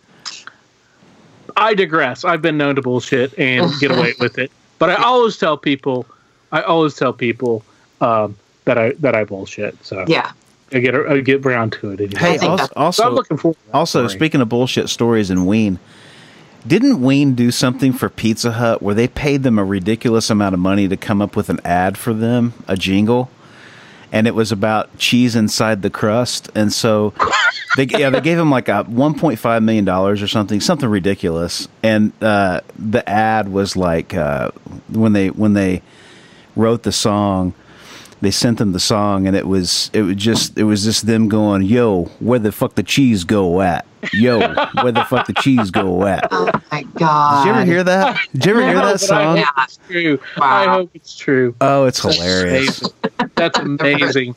I digress. I've been known to bullshit and get away with it, but I always tell people, I always tell people um, that I that I bullshit. So yeah. I get I get around to it. Anyway. Hey, think also, that's- also, So I'm looking forward to that also story. speaking of bullshit stories in Ween, didn't Ween do something for Pizza Hut where they paid them a ridiculous amount of money to come up with an ad for them, a jingle, and it was about cheese inside the crust, and so they yeah they gave him like a one point five million dollars or something, something ridiculous, and uh, the ad was like uh, when they when they wrote the song. They sent them the song, and it was it was just it was just them going, "Yo, where the fuck the cheese go at? Yo, where the fuck the cheese go at?" Oh my god! Did you ever hear that? Did you ever hear No, that but song? I hope it's true. Wow. I hope it's true. Oh, it's That's hilarious. amazing. That's amazing.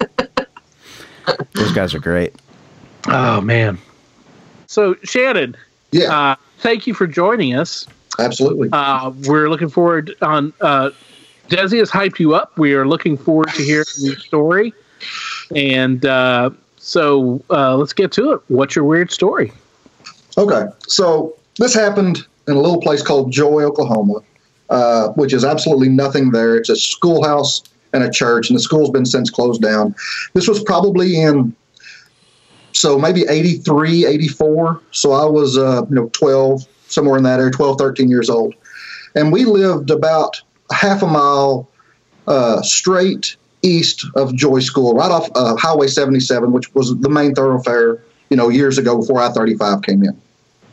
Those guys are great. Oh man. So Shannon, Yeah, uh, thank you for joining us. absolutely. Uh, we're looking forward on. Uh, Desi has hyped you up. We are looking forward to hearing your story, and uh, so uh, let's get to it. What's your weird story? Okay, so this happened in a little place called Joy, Oklahoma, uh, which is absolutely nothing there. It's a schoolhouse and a church, and the school's been since closed down. This was probably in, so maybe eighty-three, eighty-four. So I was, uh, you know, twelve, somewhere in that area, twelve, thirteen years old. And we lived about half a mile uh, straight east of Joy School, right off uh, Highway seventy-seven, which was the main thoroughfare, you know, years ago before I thirty-five came in.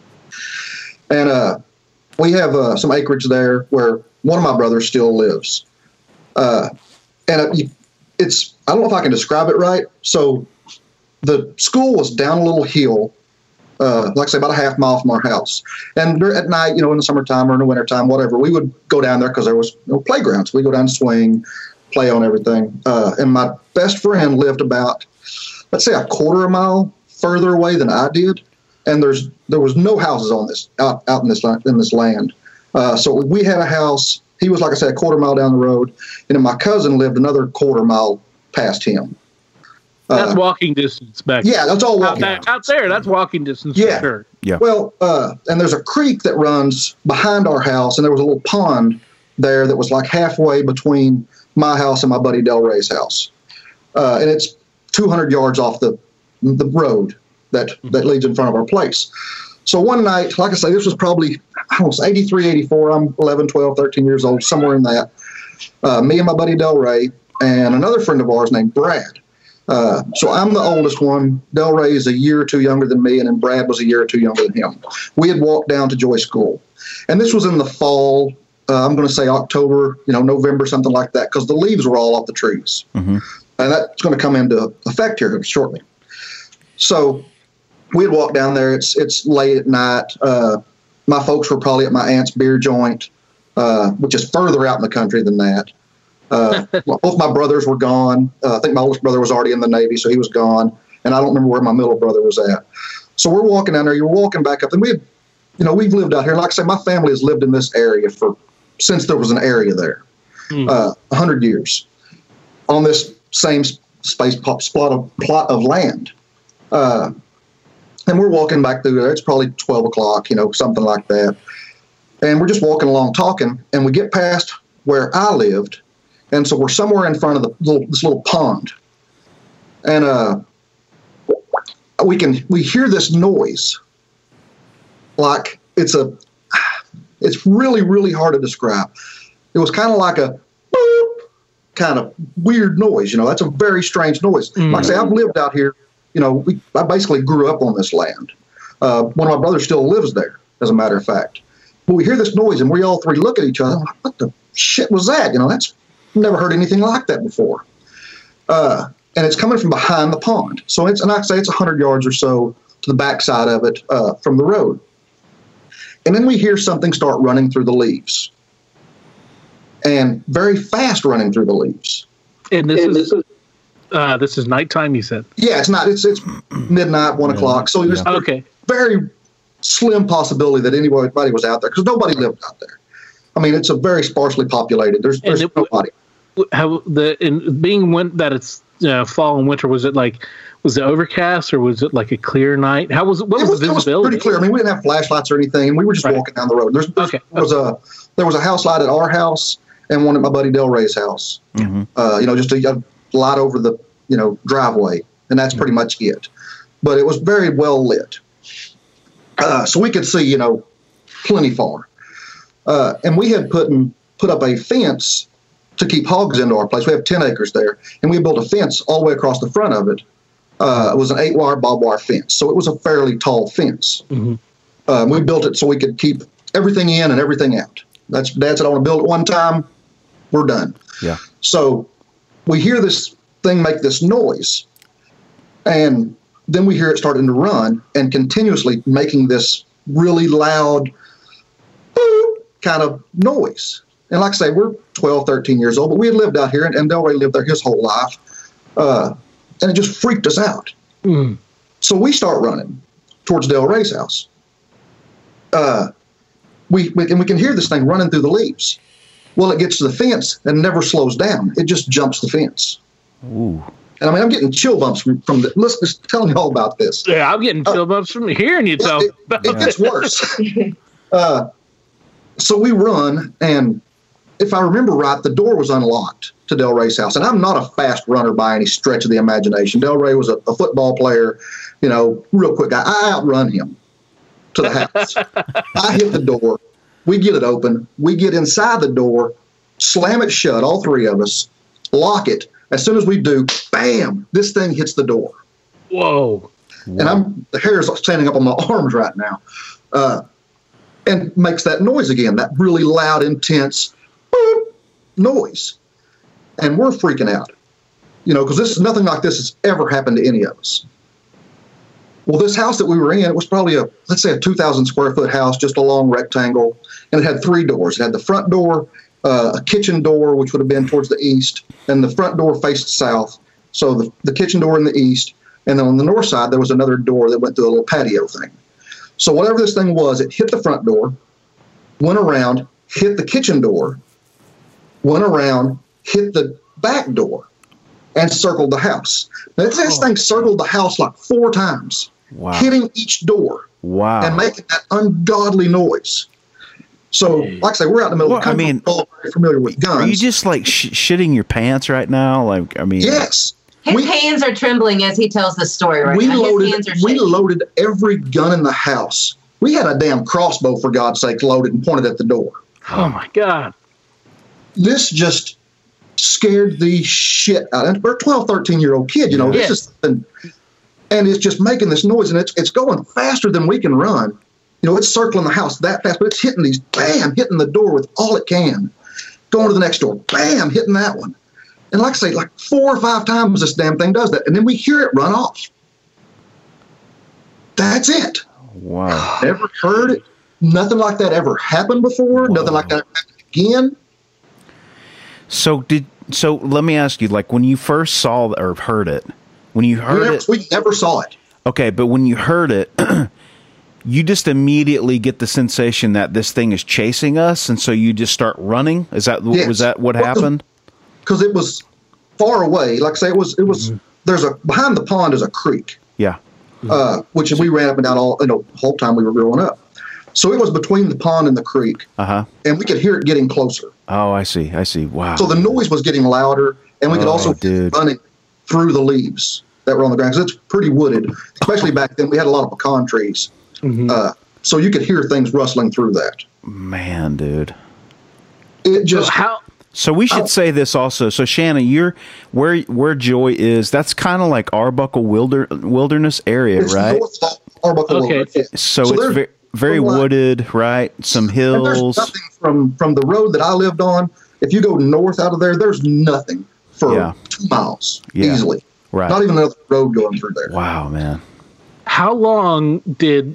And uh, we have uh, some acreage there where one of my brothers still lives. Uh, and it, it's, I don't know if I can describe it right. So the school was down a little hill, uh, like I say, about a half mile from our house. And at night, you know, in the summertime or in the wintertime, whatever, we would go down there because there was you know, playgrounds. We go down and swing, play on everything. Uh, and my best friend lived about, let's say, a quarter a mile further away than I did. And there's there was no houses on this out, out in this in this land. Uh, so we had a house. He was, like I said, a quarter mile down the road, and then my cousin lived another quarter mile past him. That's uh, walking distance back. Yeah, that's all walking. Out, out there, that's walking distance yeah. for sure. Yeah. Well, uh, and there's a creek that runs behind our house, and there was a little pond there that was like halfway between my house and my buddy Del Rey's house, uh, and it's two hundred yards off the the road that that leads in front of our place. So one night, like I say, this was probably, I don't know, eighty-three, eighty-four. I'm eleven, twelve, thirteen years old, somewhere in that. Uh, me and my buddy Del Rey and another friend of ours named Brad. Uh, so I'm the oldest one. Del Rey is a year or two younger than me, and then Brad was a year or two younger than him. We had walked down to Joy School. And this was in the fall. Uh, I'm going to say October, you know, November, something like that, because the leaves were all off the trees. Mm-hmm. And that's going to come into effect here shortly. So we had walked down there. It's it's late at night. Uh, my folks were probably at my aunt's beer joint, uh, which is further out in the country than that. Uh, both my brothers were gone. Uh, I think my oldest brother was already in the Navy, so he was gone. And I don't remember where my middle brother was at. So we're walking down there. You're walking back up. And we had, you know, we've lived out here. Like I say, my family has lived in this area for since there was an area there, mm. uh, one hundred years on this same space plot of, plot of land. Uh, and we're walking back through there. It's probably twelve o'clock, you know, something like that. And we're just walking along talking, and we get past where I lived. And so we're somewhere in front of the little, this little pond. And uh, we can we hear this noise. Like it's a, it's really, really hard to describe. It was kind of like a boop, kind of weird noise. You know, that's a very strange noise. Mm. Like I say, I've lived out here. You know, we, I basically grew up on this land. Uh, one of my brothers still lives there, as a matter of fact. But we hear this noise, and we all three look at each other. Like, what the shit was that? You know, that's never heard anything like that before. Uh, and it's coming from behind the pond. So it's, and I say it's one hundred yards or so to the backside of it uh, from the road. And then we hear something start running through the leaves, and very fast running through the leaves. And this and is. This is Uh, this is nighttime, you said? Yeah, it's not. It's it's midnight, one yeah. o'clock. So there's yeah. okay. very slim possibility that anybody was out there because nobody lived out there. I mean, it's a very sparsely populated. There's there's it, nobody. How the in being when that it's uh, fall and winter, was it like was it overcast or was it like a clear night? How was it? What was, was the visibility? It was pretty clear. I mean, we didn't have flashlights or anything, and we were just right. walking down the road. There's, there's okay. there was a there was a house light at our house and one at my buddy Del Rey's house. Mm-hmm. Uh, you know, just a, a light over the you know driveway, and that's pretty much it. But it was very well lit, uh, so we could see you know plenty far. Uh, and we had put in, put up a fence to keep hogs into our place. We have ten acres there, and we built a fence all the way across the front of it. Uh, it was an eight wire barbed wire fence, so it was a fairly tall fence. Mm-hmm. Uh, we built it so we could keep everything in and everything out. That's Dad said, I want to build it one time. We're done. Yeah. So we hear this thing make this noise, and then we hear it starting to run and continuously making this really loud boop kind of noise. And like I say, we're twelve, thirteen years old, but we had lived out here, and, and Del Rey lived there his whole life. Uh, and it just freaked us out. Mm. So we start running towards Del Rey's house. Uh, we, we and we can hear this thing running through the leaves. Well, it gets to the fence and never slows down. It just jumps the fence. Ooh. And I mean, I'm getting chill bumps from, from the listeners telling you all about this. Yeah, I'm getting chill uh, bumps from hearing you talk. It, it, it gets worse. uh, so we run, and if I remember right, the door was unlocked to Delray's house, and I'm not a fast runner by any stretch of the imagination. Delray was a, a football player, you know, real quick guy. I outrun him to the house. I hit the door. We get it open. We get inside the door, slam it shut, all three of us, lock it. As soon as we do, bam, this thing hits the door. Whoa. And I'm the hair is standing up on my arms right now. Uh, and makes that noise again, that really loud, intense boop, noise. And we're freaking out, you know, because this is nothing like this has ever happened to any of us. Well, this house that we were in, it was probably a, let's say a two thousand square foot house, just a long rectangle. And it had three doors. It had the front door, uh, a kitchen door, which would have been towards the east, and the front door faced south. So the, the kitchen door in the east. And then on the north side, there was another door that went through a little patio thing. So whatever this thing was, it hit the front door, went around, hit the kitchen door, went around, hit the back door, and circled the house. Now, this, this thing circled the house like four times, Wow. hitting each door Wow. and making that ungodly noise. So, like I say, we're out in the middle Well, of the I country. mean, we're all very familiar with guns. Are you just like sh- shitting your pants right now? Like, I mean, yes. His We- hands are trembling as he tells the story right we now. His loaded hands are we shaking. loaded every gun in the house. We had a damn crossbow, for God's sake, loaded and pointed at the door. Oh my God. This just scared the shit out of us. We're a twelve, thirteen year old kid, you know, Yes. this is something, and it's just making this noise, and it's it's going faster than we can run. You know, it's circling the house that fast, but it's hitting these, bam, hitting the door with all it can. Going to the next door, bam, hitting that one. And like I say, like four or five times this damn thing does that. And then we hear it run off. That's it. wow. Never heard it. Nothing like that ever happened before. Wow. Nothing like that happened again. So did so? Let me ask you, like, when you first saw or heard it, when you We heard never, it, we never saw it. okay, but when you heard it, you just immediately get the sensation that this thing is chasing us, and so you just start running. Is that Yes. was that what Well, happened? Because it was far away. Like I say, it was, it was, there's a, behind the pond is a creek, Yeah. uh, which we ran up and down all, you know, the whole time we were growing up. So it was between the pond and the creek, Uh huh. and we could hear it getting closer. Oh, I see. I see. Wow. So the noise was getting louder, and we could Oh, also dude. running through the leaves that were on the ground, because it's pretty wooded, especially back then. We had a lot of pecan trees. Uh, so you could hear things rustling through that. Man, dude. It So just, how? So we should Oh. say this also. So Shannon, you're where where Joy is. That's kind of like Arbuckle wilder, wilderness area, it's right? north of Arbuckle Okay. Wilderness, yeah. So, So it's there's- very, very there's a lot- wooded, right? Some And there's hills. nothing from, from the road that I lived on. If you go north out of there, there's nothing for Yeah. two miles Yeah. easily. Right. Not even another road going through there. Wow, man. How long did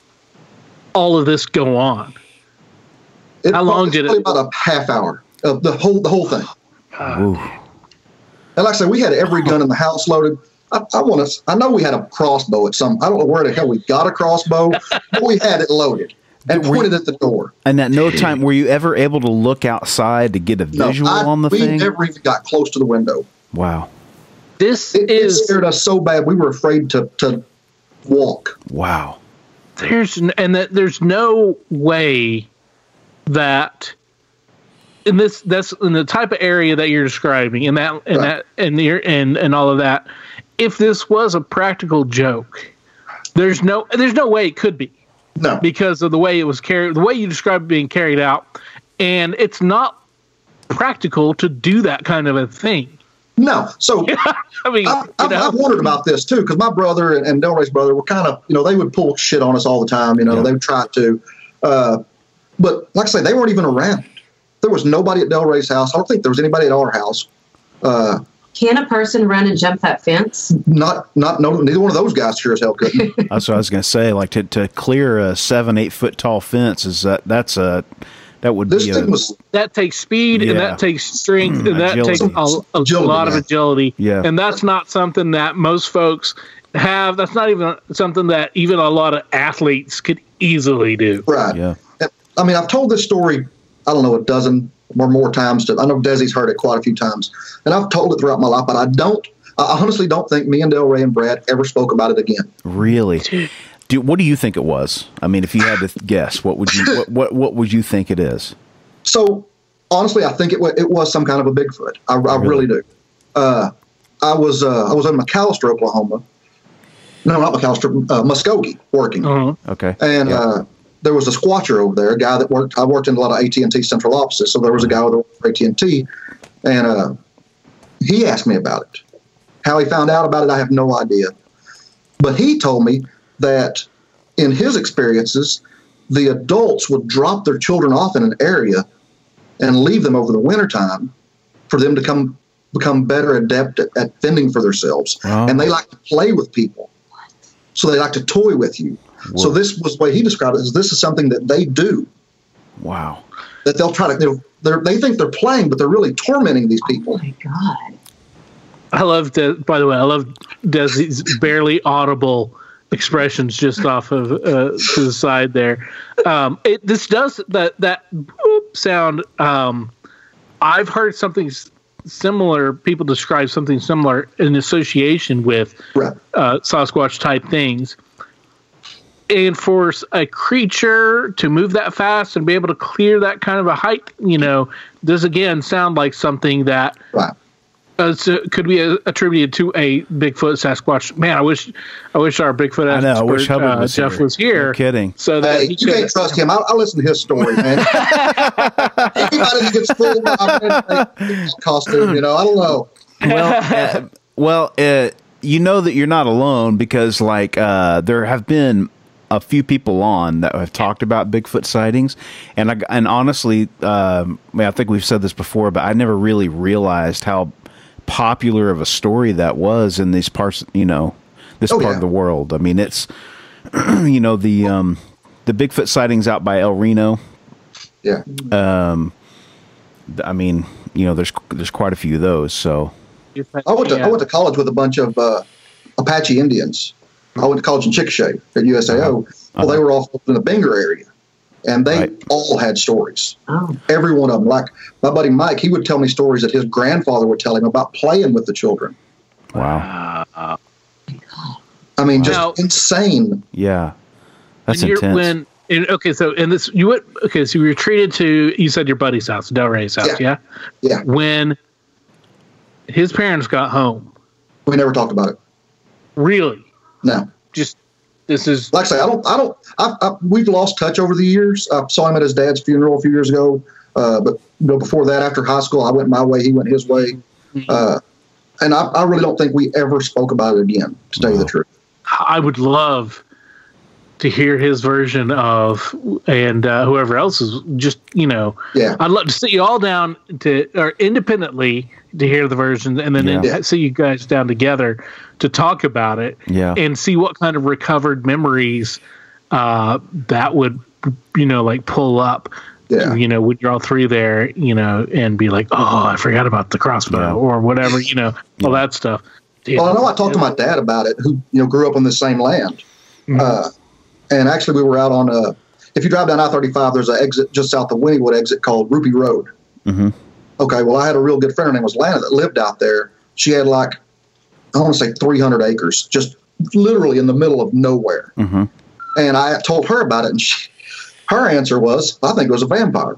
all of this go on? It How long probably- did it- probably about a half hour of the whole the whole thing. Ooh. And like I said, we had every gun in the house loaded. I, I want to. I know we had a crossbow at some. I don't know where the hell we got a crossbow, but we had it loaded and Were you- pointed at the door. And at no time were you ever able to look outside to get a No, visual I- on the we thing? never even got close to the window. Wow. This It, it is scared us so bad we were afraid to to walk. Wow. there's n- and that there's no way that in this that's in the type of area that you're describing and that and Right. that and the and and all of that. If this was a practical joke, there's no there's no way it could be. No, Because of the way it was carried, the way you described it being carried out, and it's not practical to do that kind of a thing. no. So I mean, I've, you I've, know, I've wondered about this too, because my brother and, and Delray's brother were kind of, you know, they would pull shit on us all the time. You know, Yeah. they would try to, uh, but like I say, they weren't even around. There was nobody at Delray's house. I don't think there was anybody at our house. Uh, Can a person run and jump that fence? not, not, no, neither one of those guys sure as hell couldn't. That's what I was going to say. Like to, to clear a seven, eight foot tall fence is that that's a that would This be a thing was, that takes speed and Yeah. that takes strength Mm, and that agility. takes a, a Agility, lot of yeah. agility. Yeah. And that's not something that most folks have. That's not even something that even a lot of athletes could easily do. right. yeah. And, I mean, I've told this story, I don't know, a dozen or more times. To, I know Desi's heard it quite a few times, and I've told it throughout my life, but I don't, I honestly don't think me and Delray and Brad ever spoke about it again. Really. Do, what do you think it was? I mean, if you had to guess, what would you what, what what would you think it is? So honestly, I think it was, it was some kind of a Bigfoot. I, I really? really do. Uh, I was uh, I was in McAllister, Oklahoma. No, not McAllister, uh, Muskogee, working. Uh-huh. Okay. And yeah. uh, there was a squatcher over there, a guy that worked. I worked in a lot of A T and T central offices, so there was a guy with A T and T, and uh, he asked me about it. How he found out about it, I have no idea. But he told me that in his experiences, the adults would drop their children off in an area and leave them over the wintertime for them to come become better adept at, at fending for themselves. Oh. And they like to play with people. So they like to toy with you. Whoa. So this was the way he described it, is this is something that they do. Wow. That they'll try to, they're, they think they're playing, but they're really tormenting these people. Oh, my God. I love, De- by the way, I love Desi's barely audible expressions just off of uh, to the side there. Um, it, this does, that, that boop sound, um, I've heard something s- similar, people describe something similar in association with right. uh, Sasquatch type things. And for a creature to move that fast and be able to clear that kind of a height, you know, does again sound like something that right. uh, so could be a, attributed to a Bigfoot Sasquatch. Man, I wish, I wish our Bigfoot I know, expert, I wish Hubbard uh, was Jeff here. was here. No kidding. So that hey, he you could, can't trust him. I'll, I'll listen to his story, man. He might have gets full of costume. You know, I don't know. Well, uh, well, uh, you know that you're not alone because, like, uh, there have been a few people on that have talked about Bigfoot sightings, and I, and honestly, um, I, mean, I think we've said this before, but I never really realized how popular of a story that was in these parts, you know, this oh, part yeah. of the world. I mean, it's you know the um, the Bigfoot sightings out by El Reno. Yeah. Um, I mean, you know, there's there's quite a few of those. So I went to I went to college with a bunch of uh, Apache Indians. I went to college in Chickasha at U S A O. Uh-huh. Well, they were all in the Binger area, and they right. all had stories. Oh. Every one of them. Like my buddy Mike, he would tell me stories that his grandfather would tell him about playing with the children. Wow. Uh, I mean, just now, insane. Yeah, that's when intense. When and, okay, so and this you went okay, so you were treated to you said your buddy's house, Delray's house, yeah, yeah. yeah. When his parents got home, we never talked about it. Really? No. Just this is like I say. I don't. I don't. I, I, we've lost touch over the years. I saw him at his dad's funeral a few years ago. Uh, but you know, before that, after high school, I went my way. He went his way. Mm-hmm. Uh, and I, I really don't think we ever spoke about it again. To tell wow. you the truth. I would love to hear his version of, and uh, whoever else is just, you know, yeah. I'd love to sit you all down to, or independently to hear the version, and then yeah. in, sit you guys down together to talk about it, yeah. and see what kind of recovered memories uh, that would, you know, like pull up. Yeah. You know, when you're all three there, you know, and be like, oh, I forgot about the crossbow yeah. or whatever, you know, all yeah. that stuff. Damn. Well, I know I talked to my dad about it, who, you know, grew up on the same land. Mm-hmm. Uh, and actually, we were out on a, if you drive down I thirty-five, there's an exit just south of Wynnewood exit called Rupee Road. Mm-hmm. Okay, well, I had a real good friend. Her name was Lana that lived out there. She had like, I want to say three hundred acres, just literally in the middle of nowhere. Mm-hmm. And I told her about it, and she, her answer was, I think it was a vampire.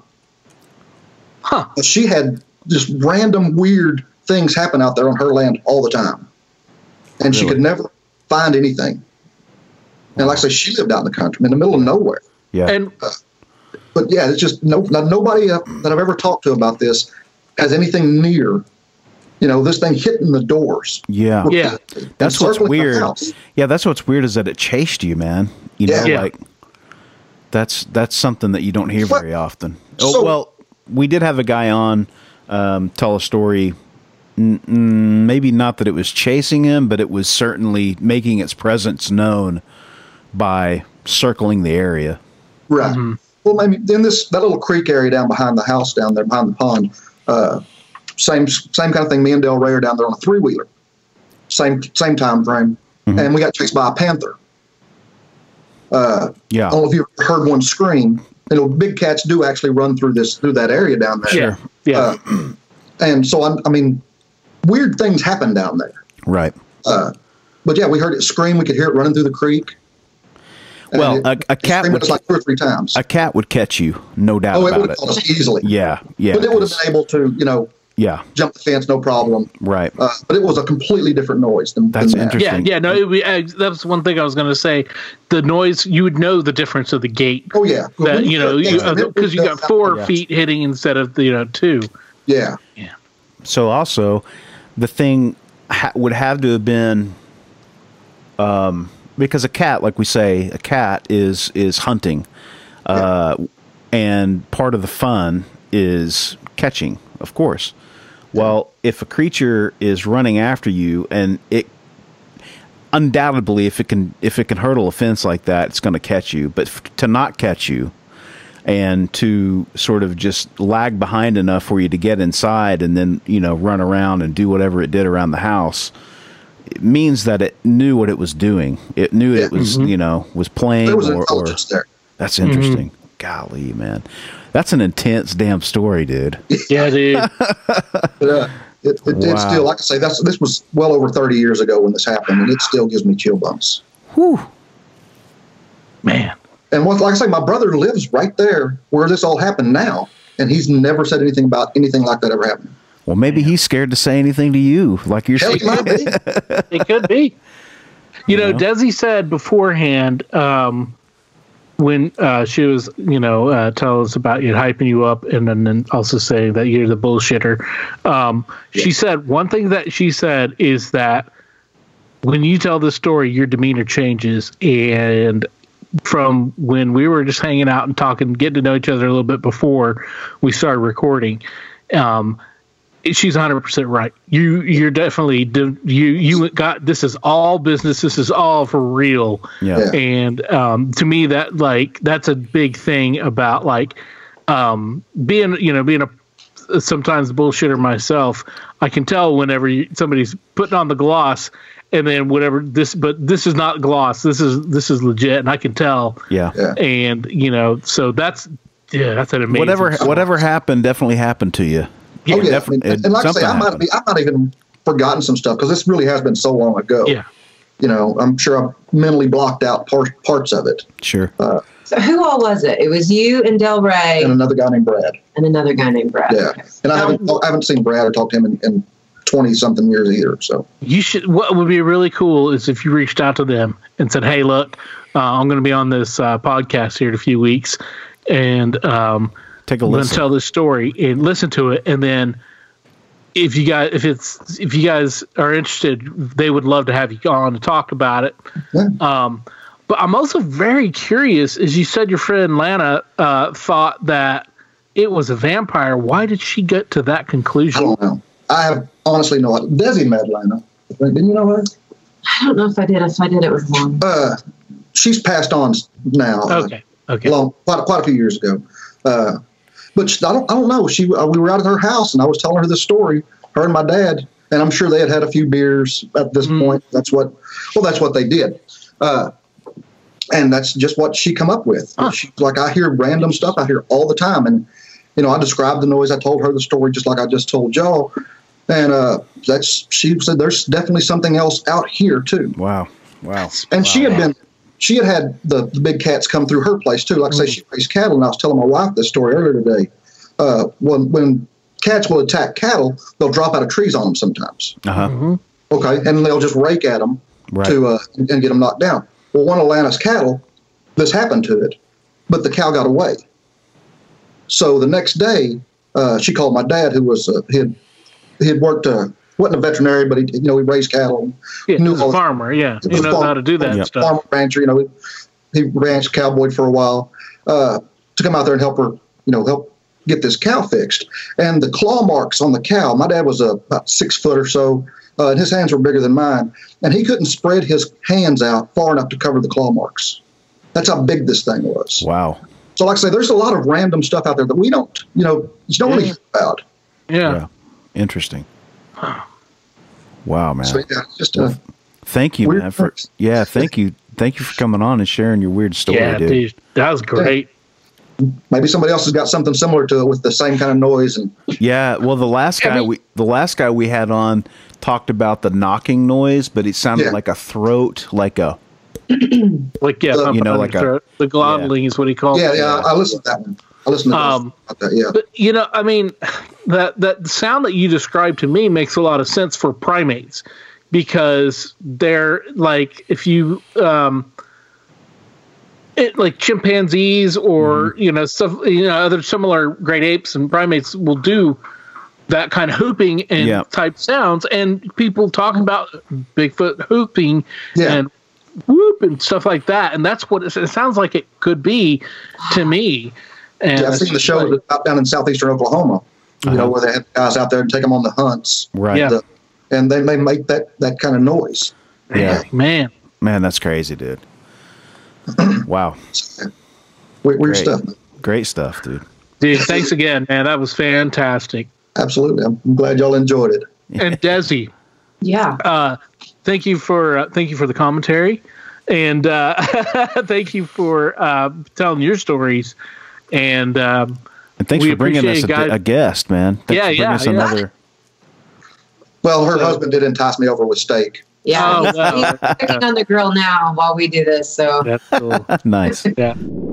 Huh. But she had just random weird things happen out there on her land all the time. And really? She could never find anything. And like I say, she lived out in the country, in the middle of nowhere. Yeah. And uh, but yeah, it's just no, nobody uh, that I've ever talked to about this has anything near, you know, this thing hitting the doors. Yeah. Yeah. That's what's weird. Yeah, that's what's weird is that it chased you, man. You know, yeah. like that's that's something that you don't hear very often. Oh, so, well, we did have a guy on um, tell a story. N- n- maybe not that it was chasing him, but it was certainly making its presence known by circling the area. Right. Mm-hmm. Well, maybe in this that little creek area down behind the house down there behind the pond, uh, same same kind of thing. Me and Del Ray are down there on a three wheeler, same same time frame, mm-hmm. and we got chased by a panther. Uh, yeah. I don't know if you heard one scream. You know, big cats do actually run through this through that area down there. Sure. Yeah. Uh, and so I, I mean, weird things happen down there. Right. Uh, but yeah, we heard it scream. We could hear it running through the creek. And Well, it- a, a it cat screamed would at us like two or three times. a cat would catch you, no doubt Oh, it about would it. have caught us easily. Yeah, yeah. But it would have 'cause- been able to, you know, yeah, jump the fence, no problem. right. Uh, but it was a completely different noise than, That's than that. interesting. Yeah, yeah, no, it, uh, that's one thing I was going to say. The noise, you would know the difference of the gate. Oh yeah, That you know, Yeah, because you, it- got four Yeah. feet hitting instead of the, you know two. Yeah, So also, the thing ha- would have to have been, um, because a cat, like we say, a cat is is hunting, uh, and part of the fun is catching, of course. Well, if a creature is running after you, and it undoubtedly, if it can if it can hurdle a fence like that, it's going to catch you. But f- to not catch you, and to sort of just lag behind enough for you to get inside and then, you know, run around and do whatever it did around the house, it means that it knew what it was doing. It knew Yeah. it was, Mm-hmm. you know, was playing. there was or, or intelligence there. That's interesting. Golly, man. That's an intense damn story, dude. Yeah, dude. But uh, it, it, Wow. it's still, like I say, that's this was well over thirty years ago when this happened, and it still gives me chill bumps. Whew. Man. And what, like I say, my brother lives right there where this all happened now, and he's never said anything about anything like that ever happening. Well, maybe he's scared to say anything to you, like you're Hell, saying. he might be. It could be. You know, know? Desi said beforehand, um, when uh, she was, you know, uh, telling us about you, hyping you up, and then, then also saying that you're the bullshitter. Um, She said one thing that she said is that when you tell this story, your demeanor changes. And from when we were just hanging out and talking, getting to know each other a little bit before we started recording, um, she's one hundred percent right. You you're definitely you you got this is all business. This is all for real. Yeah. Yeah. And um, to me, that like that's a big thing about like um, being you know being a sometimes bullshitter myself. I can tell whenever you, somebody's putting on the gloss, and then whatever this, but this is not gloss. This is this is legit, and I can tell. Yeah. Yeah. And you know, so that's yeah, that's an amazing. Whatever story. whatever happened definitely happened to you. Oh yeah, Def- I mean, it- and like I say, something I might happened. be, I might even forgotten some stuff because this really has been so long ago. Yeah. You know, I'm sure I've mentally blocked out part, parts of it. Sure. So who all was it? It was you and Del Rey And another guy named Brad. and another guy named Brad. Yeah, Okay. and I haven't I haven't seen Brad or talked to him in, in twenty something years either. So You should. What would be really cool is if you reached out to them and said, "Hey, look, uh, I'm going to be on this uh, podcast here in a few weeks, and um, Take a I'm going to listen. tell this story and listen to it, and then if you guys, if it's, if you guys are interested, they would love to have you on to talk about it." yeah. Um, but I'm also very curious, as you said, your friend Lana uh, thought that it was a vampire. Why did she get to that I conclusion? don't know. I have honestly no idea. Desi met Lana. Didn't you know her? I don't know if I did. If I did, it was long. Uh, she's passed on now. uh, Okay. Okay. long, quite, quite a few years ago. Uh, but she, I don't, I don't know. She, uh, we were out at her house, and I was telling her this story. Her and my dad, and I'm sure they had had a few beers at this Mm. point. That's what, well, that's what they did, uh, and that's just what she come up with. Huh. She's like, I hear random stuff out here all the time, and you know, I described the noise. I told her the story just like I just told y'all, and uh, that's she said there's definitely something else out here too. Wow. Wow. And she had been, she had had the, the big cats come through her place too. Like I say, she raised cattle, and I was telling my wife this story earlier today. Uh, when when cats will attack cattle, they'll drop out of trees on them sometimes. Uh-huh. Mm-hmm. Okay, and they'll just rake at them Right. to uh, and get them knocked down. Well, one of Lana's cattle, this happened to it, but the cow got away. So the next day, uh, she called my dad, who was uh, he had he had worked uh, wasn't a veterinarian, but he you know he raised cattle. Yeah, Knew he's a all- farmer. Yeah, He he was a knows how farmer. to do that Yeah. stuff. Farmer rancher, you know, he, he ranched, cowboyed for a while, uh, to come out there and help her, you know, help get this cow fixed. And the claw marks on the cow, my dad was uh, about six foot or so, uh, and his hands were bigger than mine, and he couldn't spread his hands out far enough to cover the claw marks. That's how big this thing was. Wow. So, like I say, there's a lot of random stuff out there that we don't, you know, you don't really Yeah. hear about. Yeah. Yeah. Interesting. Wow, man. So, yeah, just uh, Thank you, Weird man. For things. yeah, thank you, thank you for coming on and sharing your weird story, Yeah, dude. dude, that was great. maybe somebody else has got something similar to it with the same kind of noise. And Yeah, well, the last Yeah, guy we- we the last guy we had on talked about the knocking noise, but it sounded Yeah. like a throat, like a Like yeah, So, pump you it know, down like your a- throat. The glotting is what he calls Yeah, it. yeah, I, I listened to that one. I listened to Um, about that. Yeah, But you know, I mean, that that sound that you described to me makes a lot of sense for primates, because they're like, if you um, it, like chimpanzees or Mm-hmm. you know stuff, you know, other similar great apes and primates will do that kind of hooping and Yeah. type sounds, and people talking about Bigfoot hooping Yeah. and whoop and stuff like that, and that's what it, it sounds like it could be to me. And yeah I've it's seen the just show like- out down in southeastern Oklahoma, you know, where they have guys out there and take them on the hunts, Right. Yeah. The- and they may make that that kind of noise. Yeah. man. Man, that's crazy, dude. Wow. Weird, weird Great. stuff. Great stuff, dude. Dude, thanks again, man. That was fantastic. Absolutely, I'm glad y'all enjoyed it. And Desi, Yeah. uh, thank you for uh, thank you for the commentary, and uh, thank you for uh, telling your stories. And um, And thanks We for bringing us appreciate a, it, guys. a guest, man. Thanks Yeah, for bringing yeah, us yeah. another. Well, her So- husband did entice me over with steak. Yeah. Oh, he's, wow. he's cooking on the grill now while we do this. So that's cool. Nice. Yeah.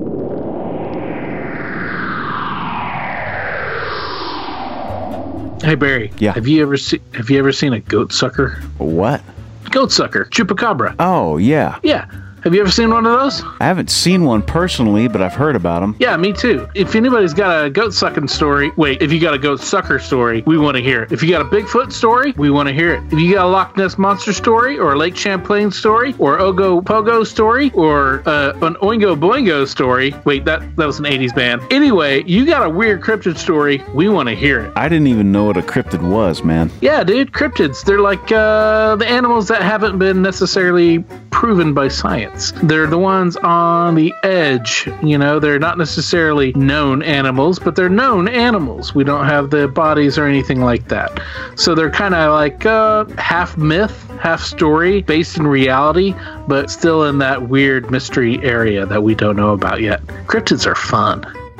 Hey Barry. Yeah. Have you ever seen Have you ever seen a goat sucker? What? Goat sucker, chupacabra. Oh, yeah. Yeah. Have you ever seen one of those? I haven't seen one personally, but I've heard about them. Yeah, me too. If anybody's got a goat sucking story, wait, if you got a goat sucker story, we want to hear it. If you got a Bigfoot story, we want to hear it. If you got a Loch Ness Monster story, or a Lake Champlain story, or Ogo Pogo story, or uh, an Oingo Boingo story, wait, that, that was an eighties band. Anyway, you got a weird cryptid story, we want to hear it. I didn't even know what a cryptid was, man. Yeah, dude, cryptids. They're like uh, the animals that haven't been necessarily proven by science. They're the ones on the edge. You know, they're not necessarily known animals, but they're known animals. We don't have the bodies or anything like that. So they're kind of like uh, half myth, half story, based in reality, but still in that weird mystery area that we don't know about yet. Cryptids are fun.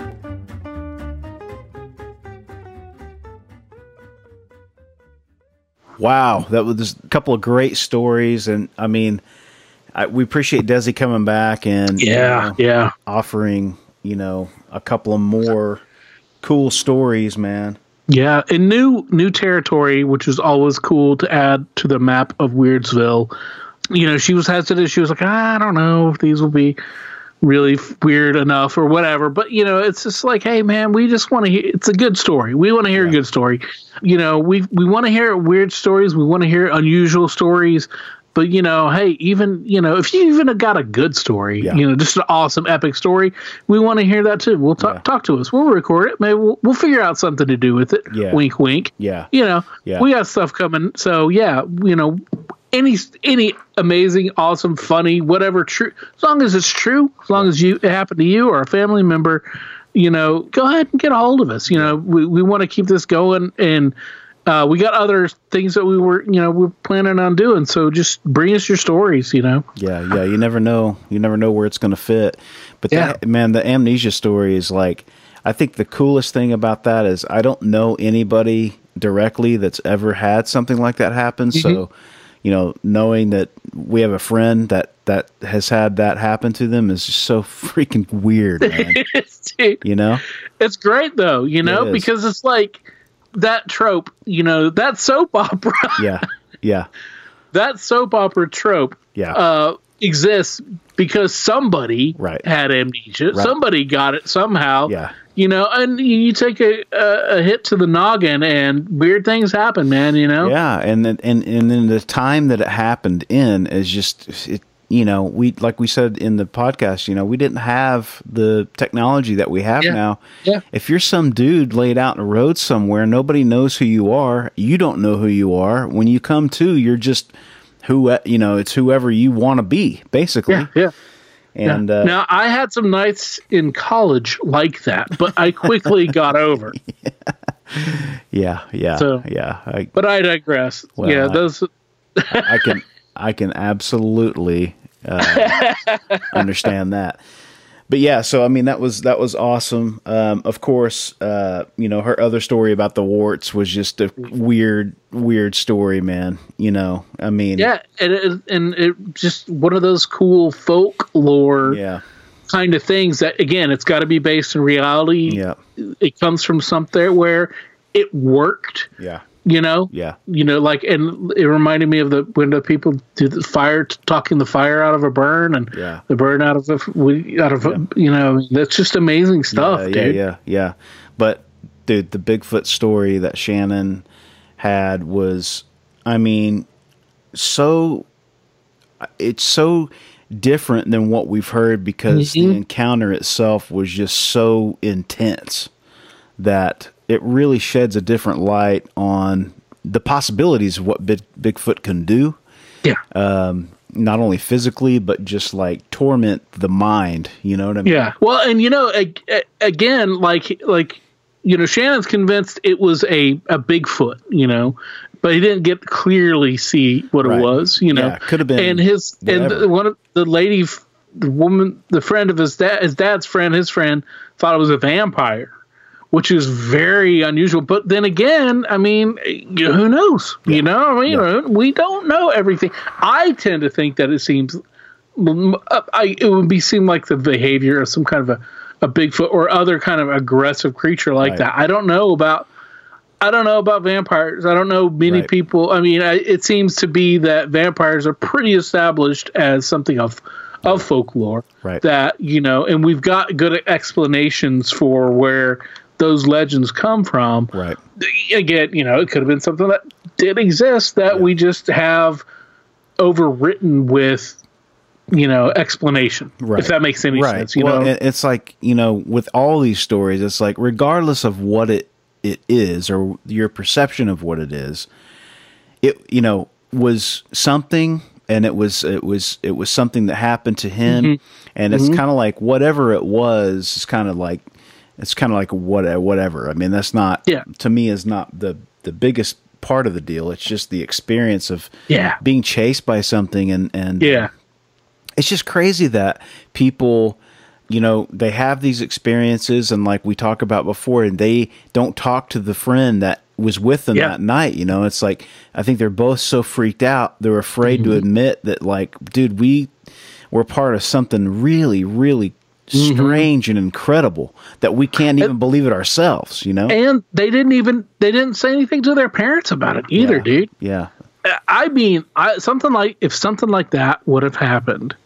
Wow, that was just a couple of great stories, and I mean, I, we appreciate Desi coming back and you Yeah, know, yeah. offering you know a couple of more cool stories, man. Yeah, and new new territory, which is always cool to add to the map of Weirdsville. You know, she was hesitant. She was like, I don't know if these will be really f- weird enough or whatever. But, you know, it's just like, hey, man, we just want to hear. It's a good story. We want to hear a good story. You know, we we want to hear weird stories. We want to hear unusual stories. But, you know, hey, even, you know, if you even got a good story, Yeah. you know, just an awesome, epic story, we want to hear that too. We'll talk Yeah. talk to us. We'll record it. Maybe we'll, we'll figure out something to do with it. Yeah. Wink, wink. Yeah, You know, Yeah. we got stuff coming. So, yeah, you know, any any amazing, awesome, funny, whatever, true, as long as it's true, as long as you it happened to you or a family member, you know, go ahead and get a hold of us. You know, we, we want to keep this going, and uh, we got other things that we were, you know, we're planning on doing. So just bring us your stories, you know. yeah, yeah. You never know. You never know where it's going to fit. But Yeah. that, man, the amnesia story is like, I think the coolest thing about that is I don't know anybody directly that's ever had something like that happen. So, you know, knowing that we have a friend that that has had that happen to them is just so freaking weird, man. Dude, You know? it's great though, you know, It is. because it's like that trope, you know, that soap opera. Yeah, yeah, that soap opera trope yeah. uh, exists because somebody Right. had amnesia. Right. Somebody got it somehow. Yeah. You know, and you, you take a, a, a hit to the noggin and weird things happen, man, you know? Yeah, and then and and then the time that it happened in is just it. You know, we like we said in the podcast. You know, we didn't have the technology that we have Yeah. now. Yeah. If you're some dude laid out in the road somewhere, nobody knows who you are. You don't know who you are. When you come to, you're just who you know. It's whoever you want to be, basically. Yeah, yeah. And now, uh, now, I had some nights in college like that, but I quickly got over. yeah, yeah, So- yeah. I, But I digress. Well, yeah, I- those. I can I can absolutely uh, understand that. but yeah, so I mean that was that was awesome. Um, of course, uh, you know, her other story about the warts was just a weird, weird story, man. You know, I mean, yeah, and it, and it just one of those cool folklore yeah. kind of things that, again, it's got to be based in reality. Yeah, it comes from something where it worked. Yeah. You know, yeah, you know, like, and it reminded me of the when the people do the fire, talking the fire out of a burn, and yeah. the burn out of a out of a, you know, that's just amazing stuff, yeah, dude. Yeah, yeah, yeah. But dude, the Bigfoot story that Shannon had was, I mean, so it's so different than what we've heard because mm-hmm. the encounter itself was just so intense that it really sheds a different light on the possibilities of what Big, Bigfoot can do. Yeah. Um, not only physically, but just like torment the mind. You know what I mean? Yeah. Well, and you know, again, like, like, you know, Shannon's convinced it was a, a Bigfoot, you know, but he didn't get to clearly see what right. it was, you know, yeah, could have been. And his, whatever. and the, one of the lady, the woman, the friend of his dad, his dad's friend, his friend thought it was a vampire, which is very unusual. But then again, I mean, who knows? Yeah. You know, I mean, yeah. we don't know everything. I tend to think that it seems, I, it would be seem like the behavior of some kind of a, a Bigfoot or other kind of aggressive creature like right. that. I don't know about, I don't know about vampires. I don't know many right. people. I mean, I, it seems to be that vampires are pretty established as something of, of folklore right. that, you know, and we've got good explanations for where those legends come from. Right. Again, you know, it could have been something that did exist that yeah. we just have overwritten with, you know, explanation. Right. If that makes any right. sense. You well, know, it's like, you know, with all these stories, it's like regardless of what it, it is or your perception of what it is, it, you know, was something. And it was it was it was something that happened to him, mm-hmm. and it's mm-hmm. kind of like whatever it was. It's kind of like it's kind of like what whatever. I mean, that's not yeah. to me is not the the biggest part of the deal. It's just the experience of yeah. being chased by something, and and yeah, it's just crazy that people, you know, they have these experiences, and like we talked about before, and they don't talk to the friend that was with them yeah. that night. You know, it's like, I think they're both so freaked out. They're afraid mm-hmm. to admit that, like, dude, we were part of something really, really mm-hmm. strange and incredible that we can't even and, believe it ourselves, you know? And they didn't even, they didn't say anything to their parents about it either, yeah. dude. Yeah. I mean, I, something like, if something like that would have happened,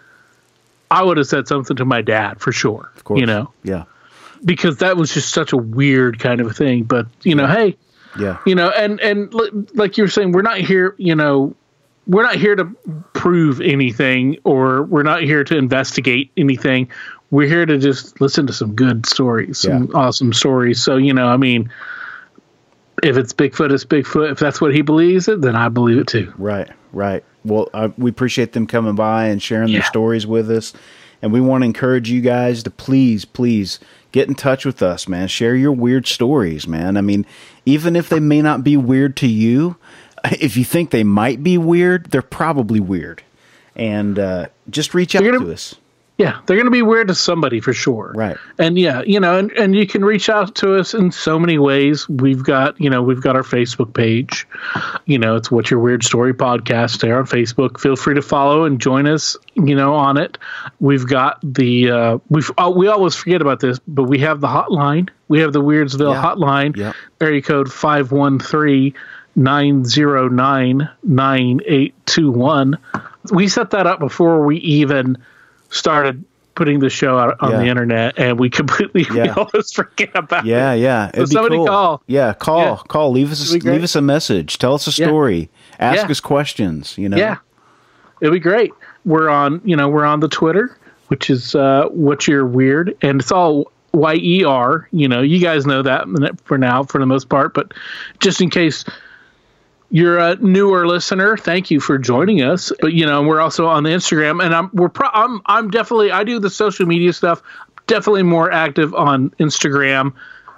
I would have said something to my dad for sure. Of course. You know? Yeah. Because that was just such a weird kind of thing. But, you know, hey, yeah, you know, and, and like you were saying, we're not here, you know, we're not here to prove anything, or we're not here to investigate anything. We're here to just listen to some good stories, some yeah. awesome stories. So, you know, I mean, if it's Bigfoot, it's Bigfoot. If that's what he believes it, then I believe it too. Right, right. Well, I, we appreciate them coming by and sharing yeah. their stories with us. And we want to encourage you guys to please, please get in touch with us, man. Share your weird stories, man. I mean, even if they may not be weird to you, if you think they might be weird, they're probably weird. And uh, just reach out gonna, to us. Yeah, they're going to be weird to somebody for sure. Right. And yeah, you know, and, and you can reach out to us in so many ways. We've got, you know, we've got our Facebook page. You know, it's What's Your Weird Story podcast there on Facebook. Feel free to follow and join us, you know, on it. We've got the, uh, we've, oh, we always forget about this, but we have the hotline. We have the Weirdsville yeah. hotline, yeah. area code five one three, nine zero nine, nine eight two one. We set that up before we even started putting the show out on yeah. the internet, and we completely yeah. we always forget about yeah, it. Yeah, yeah. So somebody cool. call. Yeah, call, yeah. call. Leave us, a, leave us a message. Tell us a story. Yeah. Ask yeah. us questions. You know. Yeah, it'd be great. We're on, you know, we're on the Twitter, which is uh, What's Your Weird, and it's all Y E R. You know, you guys know that for now, for the most part, but just in case you're a newer listener, thank you for joining us. But you know, we're also on the Instagram, and I'm we're pro- I'm I'm definitely I do the social media stuff. Definitely more active on Instagram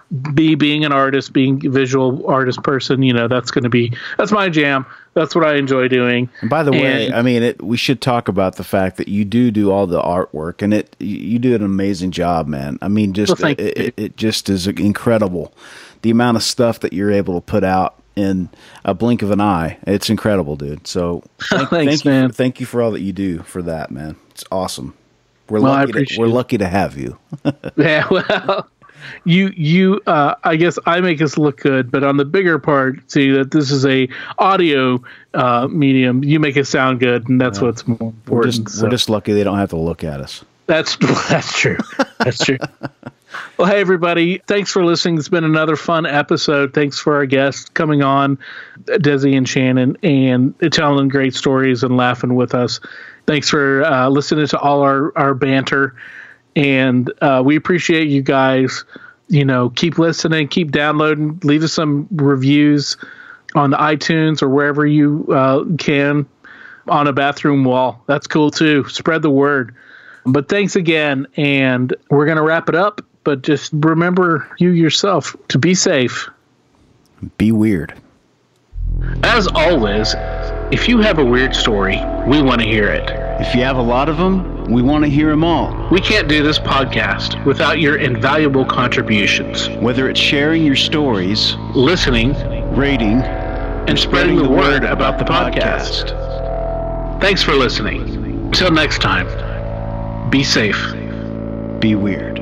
me being an artist, being a visual artist person, you know, that's going to be, that's my jam. That's what I enjoy doing. And by the and, way, I mean, it, we should talk about the fact that you do do all the artwork, and it you do an amazing job, man. I mean, just well, it, it, it just is incredible. The amount of stuff that you're able to put out in a blink of an eye, it's incredible, dude. So thank, Thanks, thank you, man. For, thank you for all that you do for that, man. It's awesome. We're well, lucky. To, we're it. lucky to have you. Yeah, well. You, you, uh, I guess I make us look good, but on the bigger part, see that this is a audio uh, medium. You make us sound good, and that's yeah. what's more important. We're just, so. we're just lucky they don't have to look at us. That's that's true. That's true. Well, hey everybody, thanks for listening. It's been another fun episode. Thanks for our guests coming on, Desi and Shannon, and telling great stories and laughing with us. Thanks for uh, listening to all our our banter. And uh, we appreciate you guys. You know, keep listening, keep downloading, leave us some reviews on the iTunes or wherever you uh, can on a bathroom wall. That's cool too. Spread the word. But thanks again. And we're going to wrap it up. But just remember you yourself to be safe. Be weird. As always, if you have a weird story, we want to hear it. If you have a lot of them, we want to hear them all. We can't do this podcast without your invaluable contributions. Whether it's sharing your stories, listening, rating, and spreading, spreading the, the word about the podcast. podcast. Thanks for listening. Until next time, be safe. Be weird.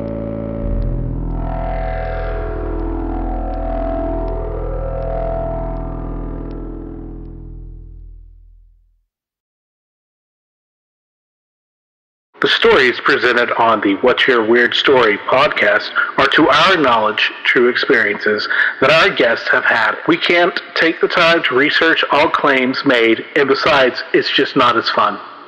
The stories presented on the What's Your Weird Story podcast are, to our knowledge, true experiences that our guests have had. We can't take the time to research all claims made, and besides, it's just not as fun.